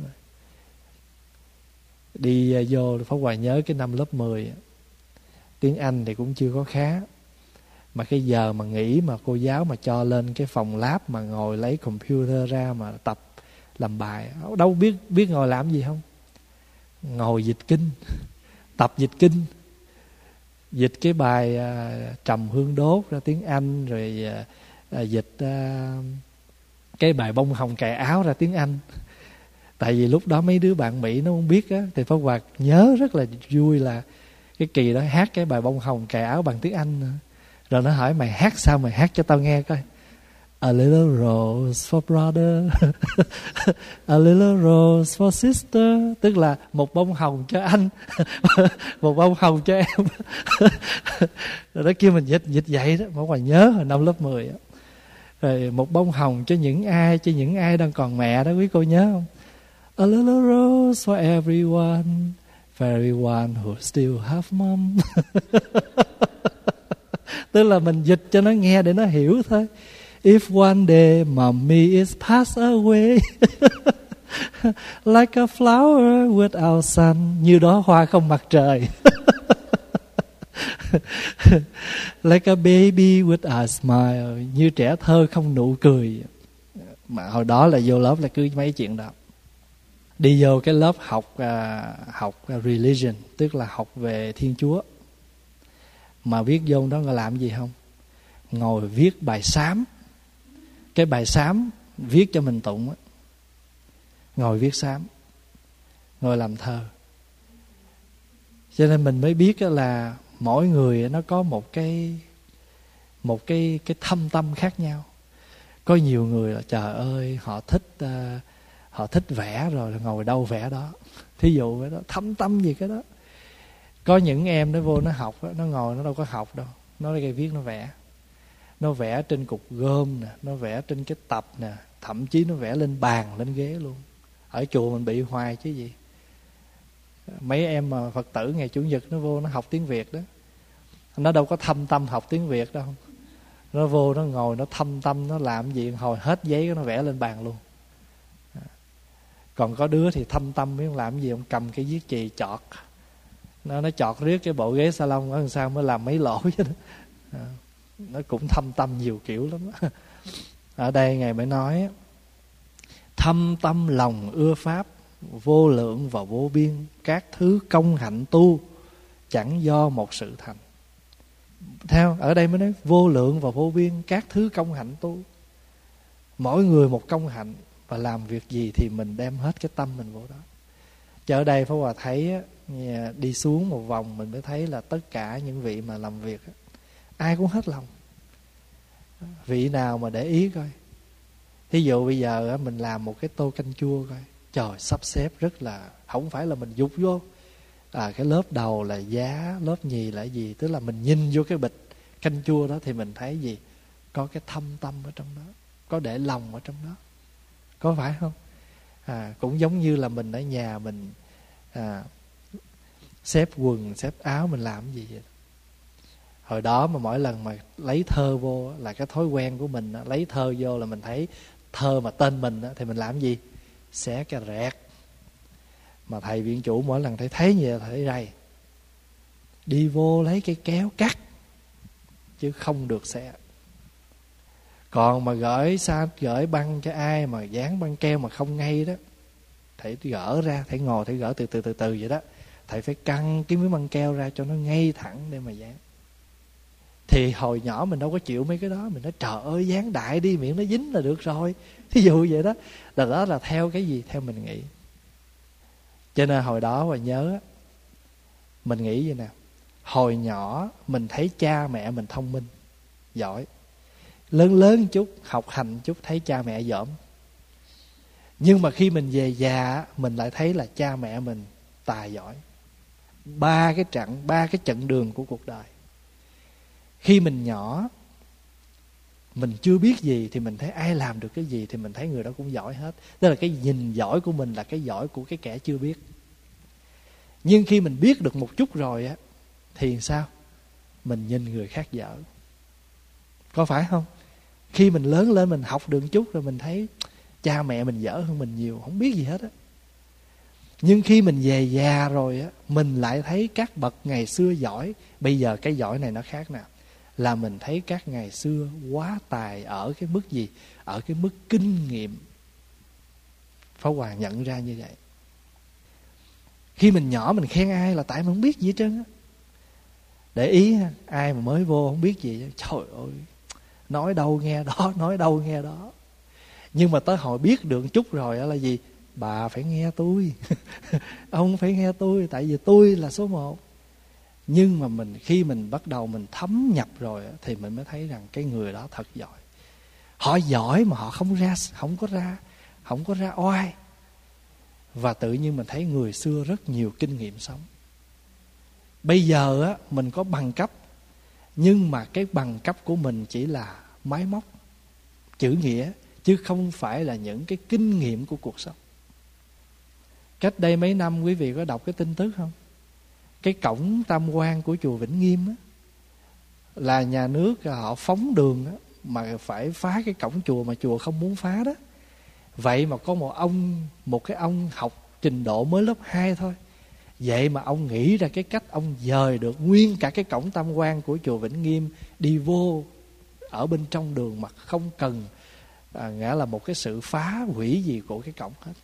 Đi vô Pháp Hòa nhớ cái năm lớp mười, tiếng Anh thì cũng chưa có khá, mà cái giờ mà nghỉ mà cô giáo mà cho lên cái phòng lab mà ngồi lấy computer ra mà tập làm bài, đâu biết biết ngồi làm gì không, ngồi dịch kinh, tập dịch kinh, dịch cái bài à, Trầm Hương Đốt ra tiếng Anh, rồi à, à, dịch à, cái bài Bông Hồng Cài Áo ra tiếng Anh. Tại vì lúc đó mấy đứa bạn Mỹ nó không biết á, thì Pháp Hòa nhớ rất là vui là cái kỳ đó hát cái bài Bông Hồng Cài Áo bằng tiếng Anh nữa. Rồi nó hỏi mày hát sao, mày hát cho tao nghe coi. A little rose for brother, a little rose for sister, tức là một bông hồng cho anh, một bông hồng cho em. Rồi nó kêu mình dịch dịch vậy đó, Pháp Hòa nhớ hồi năm lớp mười đó. Rồi một bông hồng cho những ai, cho những ai đang còn mẹ đó, quý cô nhớ không? A little rose for everyone, for everyone who still have mom. Tức là mình dịch cho nó nghe để nó hiểu thôi. If one day mommy is passed away, like a flower without sun, như đó hoa không mặt trời. Like a baby with a smile, như trẻ thơ không nụ cười. Mà hồi đó là vô lớp là cứ mấy chuyện đó. Đi vô cái lớp học uh, học religion, tức là học về Thiên Chúa. Mà viết vô đó là làm gì không? Ngồi viết bài sám. Cái bài sám viết cho mình tụng á. Ngồi viết sám, ngồi làm thơ. Cho nên mình mới biết là mỗi người nó có một cái một cái cái thâm tâm khác nhau. Có nhiều người là trời ơi họ thích uh, họ thích vẽ rồi là ngồi đâu vẽ đó. Thí dụ vậy đó, thâm tâm gì cái đó. Có những em nó vô nó học đó, nó ngồi nó đâu có học đâu, nó cái viết nó vẽ. Nó vẽ trên cục gôm nè, nó vẽ trên cái tập nè, thậm chí nó vẽ lên bàn, lên ghế luôn. Ở chùa mình bị hoài chứ gì. Mấy em mà Phật tử ngày Chủ nhật nó vô nó học tiếng Việt đó, nó đâu có thâm tâm học tiếng Việt đâu. Nó vô nó ngồi nó thâm tâm, nó làm gì hồi hết giấy nó vẽ lên bàn luôn. Còn có đứa thì thâm tâm biết làm gì, ông cầm cái viết chì chọt, nó nó chọt riết cái bộ ghế salon ở đằng sau mới làm mấy lỗ chứ. Nó cũng thâm tâm nhiều kiểu lắm đó. Ở đây Ngài mới nói thâm tâm lòng ưa pháp, vô lượng và vô biên, các thứ công hạnh tu, chẳng do một sự thành. Theo ở đây mới nói vô lượng và vô biên, các thứ công hạnh tu. Mỗi người một công hạnh, và làm việc gì thì mình đem hết cái tâm mình vô đó. Chứ ở đây Pháp Hòa thấy đi xuống một vòng mình mới thấy là tất cả những vị mà làm việc ai cũng hết lòng. Vị nào mà để ý coi. Thí dụ bây giờ mình làm một cái tô canh chua coi, trời sắp xếp rất là, không phải là mình dục vô. À, cái lớp đầu là giá, lớp nhì là gì, tức là mình nhìn vô cái bịch canh chua đó thì mình thấy gì, có cái thâm tâm ở trong đó, có để lòng ở trong đó, có phải không? À, cũng giống như là mình ở nhà mình à, xếp quần xếp áo mình làm cái gì vậy. Hồi đó mà mỗi lần mà lấy thơ vô là cái thói quen của mình, lấy thơ vô là mình thấy thơ mà tên mình thì mình làm gì, xé cái rẹt. Mà thầy viện chủ mỗi lần thấy thấy như vậy là thấy rầy, đi vô lấy cái kéo cắt chứ không được xé. Còn mà gửi xa gửi băng cho ai mà dán băng keo mà không ngay đó, thầy gỡ ra, thầy ngồi thầy gỡ từ từ từ từ vậy đó, thầy phải căng cái miếng băng keo ra cho nó ngay thẳng để mà dán. Thì hồi nhỏ mình đâu có chịu mấy cái đó, mình nói trời ơi dán đại đi, miệng nó dính là được rồi, thí dụ vậy đó. Là đó là theo cái gì, theo mình nghĩ. Cho nên hồi đó mà nhớ mình nghĩ vậy nè, hồi nhỏ mình thấy cha mẹ mình thông minh giỏi, lớn lớn chút học hành chút thấy cha mẹ dởm. Nhưng mà khi mình về già, mình lại thấy là cha mẹ mình tài giỏi. Ba cái trận, ba cái chặng đường của cuộc đời. Khi mình nhỏ, mình chưa biết gì thì mình thấy ai làm được cái gì thì mình thấy người đó cũng giỏi hết. Tức là cái nhìn giỏi của mình là cái giỏi của cái kẻ chưa biết. Nhưng khi mình biết được một chút rồi á, thì sao? Mình nhìn người khác dở. Có phải không? Khi mình lớn lên mình học được chút rồi mình thấy cha mẹ mình dở hơn mình nhiều, không biết gì hết á. Nhưng khi mình về già rồi á, mình lại thấy các bậc ngày xưa giỏi. Bây giờ cái giỏi này nó khác nào? Là mình thấy các ngày xưa quá tài ở cái mức gì? Ở cái mức kinh nghiệm. Pháp Hòa nhận ra như vậy. Khi mình nhỏ mình khen ai là tại mình không biết gì hết trơn á. Để ý ai mà mới vô không biết gì, trời ơi, nói đâu nghe đó, nói đâu nghe đó. Nhưng mà tới hồi biết được chút rồi là gì? Bà phải nghe tôi. Ông phải nghe tôi, tại vì tôi là số một. Nhưng mà mình khi mình bắt đầu mình thấm nhập rồi thì mình mới thấy rằng cái người đó thật giỏi. Họ giỏi mà họ không ra, không có ra, không có ra oai. Và tự nhiên mình thấy người xưa rất nhiều kinh nghiệm sống. Bây giờ á, mình có bằng cấp, nhưng mà cái bằng cấp của mình chỉ là máy móc, chữ nghĩa, chứ không phải là những cái kinh nghiệm của cuộc sống. Cách đây mấy năm quý vị có đọc cái tin tức không? Cái cổng tam quan của chùa Vĩnh Nghiêm á, là nhà nước họ phóng đường á, mà phải phá cái cổng chùa mà chùa không muốn phá đó. Vậy mà có một ông, một cái ông học trình độ mới lớp hai thôi, vậy mà ông nghĩ ra cái cách ông dời được nguyên cả cái cổng tam quan của chùa Vĩnh Nghiêm đi vô ở bên trong đường mà không cần à, nghĩa là một cái sự phá hủy gì của cái cổng hết.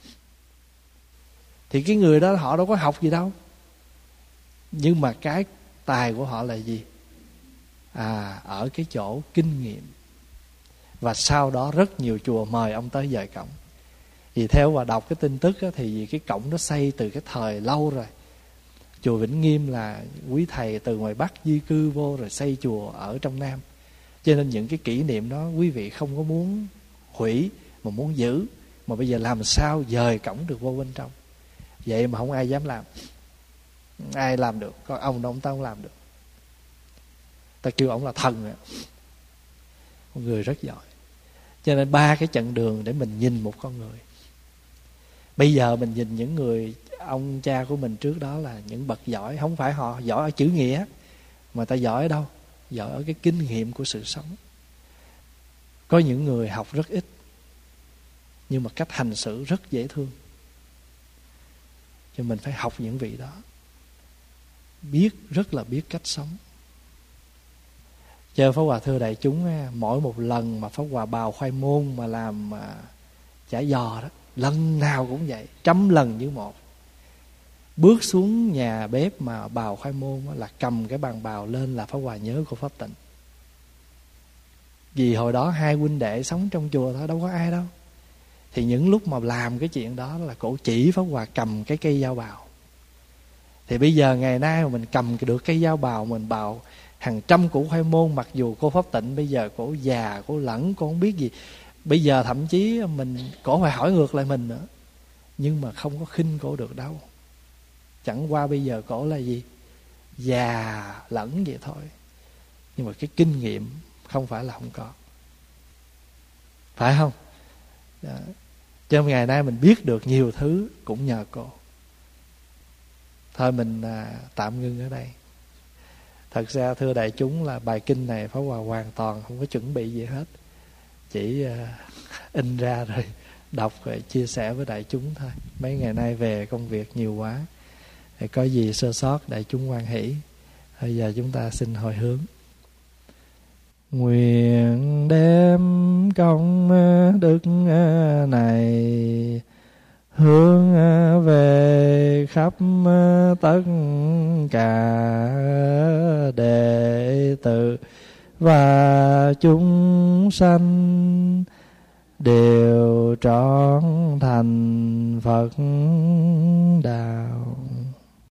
Thì cái người đó họ đâu có học gì đâu, nhưng mà cái tài của họ là gì? À, ở cái chỗ kinh nghiệm. Và sau đó rất nhiều chùa mời ông tới dời cổng. Vì theo và đọc cái tin tức á, thì vì cái cổng nó xây từ cái thời lâu rồi. Chùa Vĩnh Nghiêm là quý thầy từ ngoài Bắc di cư vô rồi xây chùa ở trong Nam. Cho nên những cái kỷ niệm đó quý vị không có muốn hủy mà muốn giữ. Mà bây giờ làm sao dời cổng được vô bên trong. Vậy mà không ai dám làm. Ai làm được? Còn ông đó ông ta không làm được. Ta kêu ông là thần á. Một người rất giỏi. Cho nên ba cái chặng đường để mình nhìn một con người. Bây giờ mình nhìn những người ông cha của mình trước đó là những bậc giỏi. Không phải họ giỏi ở chữ nghĩa, mà ta giỏi ở đâu? Giỏi ở cái kinh nghiệm của sự sống. Có những người học rất ít, nhưng mà cách hành xử rất dễ thương. Cho mình phải học những vị đó. Biết, rất là biết cách sống. Cho Pháp Hòa thưa đại chúng, mỗi một lần mà Pháp Hòa bào khoai môn mà làm mà chả giò đó, lần nào cũng vậy, trăm lần như một. Bước xuống nhà bếp mà bào khoai môn là cầm cái bàn bào lên là Pháp Hòa nhớ của Pháp Tịnh. Vì hồi đó hai huynh đệ sống trong chùa thôi, đâu có ai đâu. Thì những lúc mà làm cái chuyện đó là cổ chỉ Pháp Hòa cầm cái cây dao bào. Thì bây giờ ngày nay mà mình cầm được cây dao bào, mình bào hàng trăm củ khoai môn, mặc dù cô Pháp Tịnh bây giờ cổ già, cổ lẫn, cô không biết gì. Bây giờ thậm chí mình cổ phải hỏi ngược lại mình nữa. Nhưng mà không có khinh cổ được đâu. Chẳng qua bây giờ cổ là gì? Già lẫn vậy thôi. Nhưng mà cái kinh nghiệm không phải là không có. Phải không? Đó. Cho ngày nay mình biết được nhiều thứ cũng nhờ cô. Thôi mình à, tạm ngưng ở đây. Thật ra thưa đại chúng là bài kinh này Pháp Hòa hoàn toàn không có chuẩn bị gì hết. Chỉ uh, in ra rồi đọc rồi chia sẻ với đại chúng thôi. Mấy ngày nay về công việc nhiều quá, thì có gì sơ sót đại chúng hoan hỷ. Bây giờ chúng ta xin hồi hướng. Nguyện đem công đức này hướng về khắp tất cả đệ tử và chúng sanh đều trọn thành Phật đạo.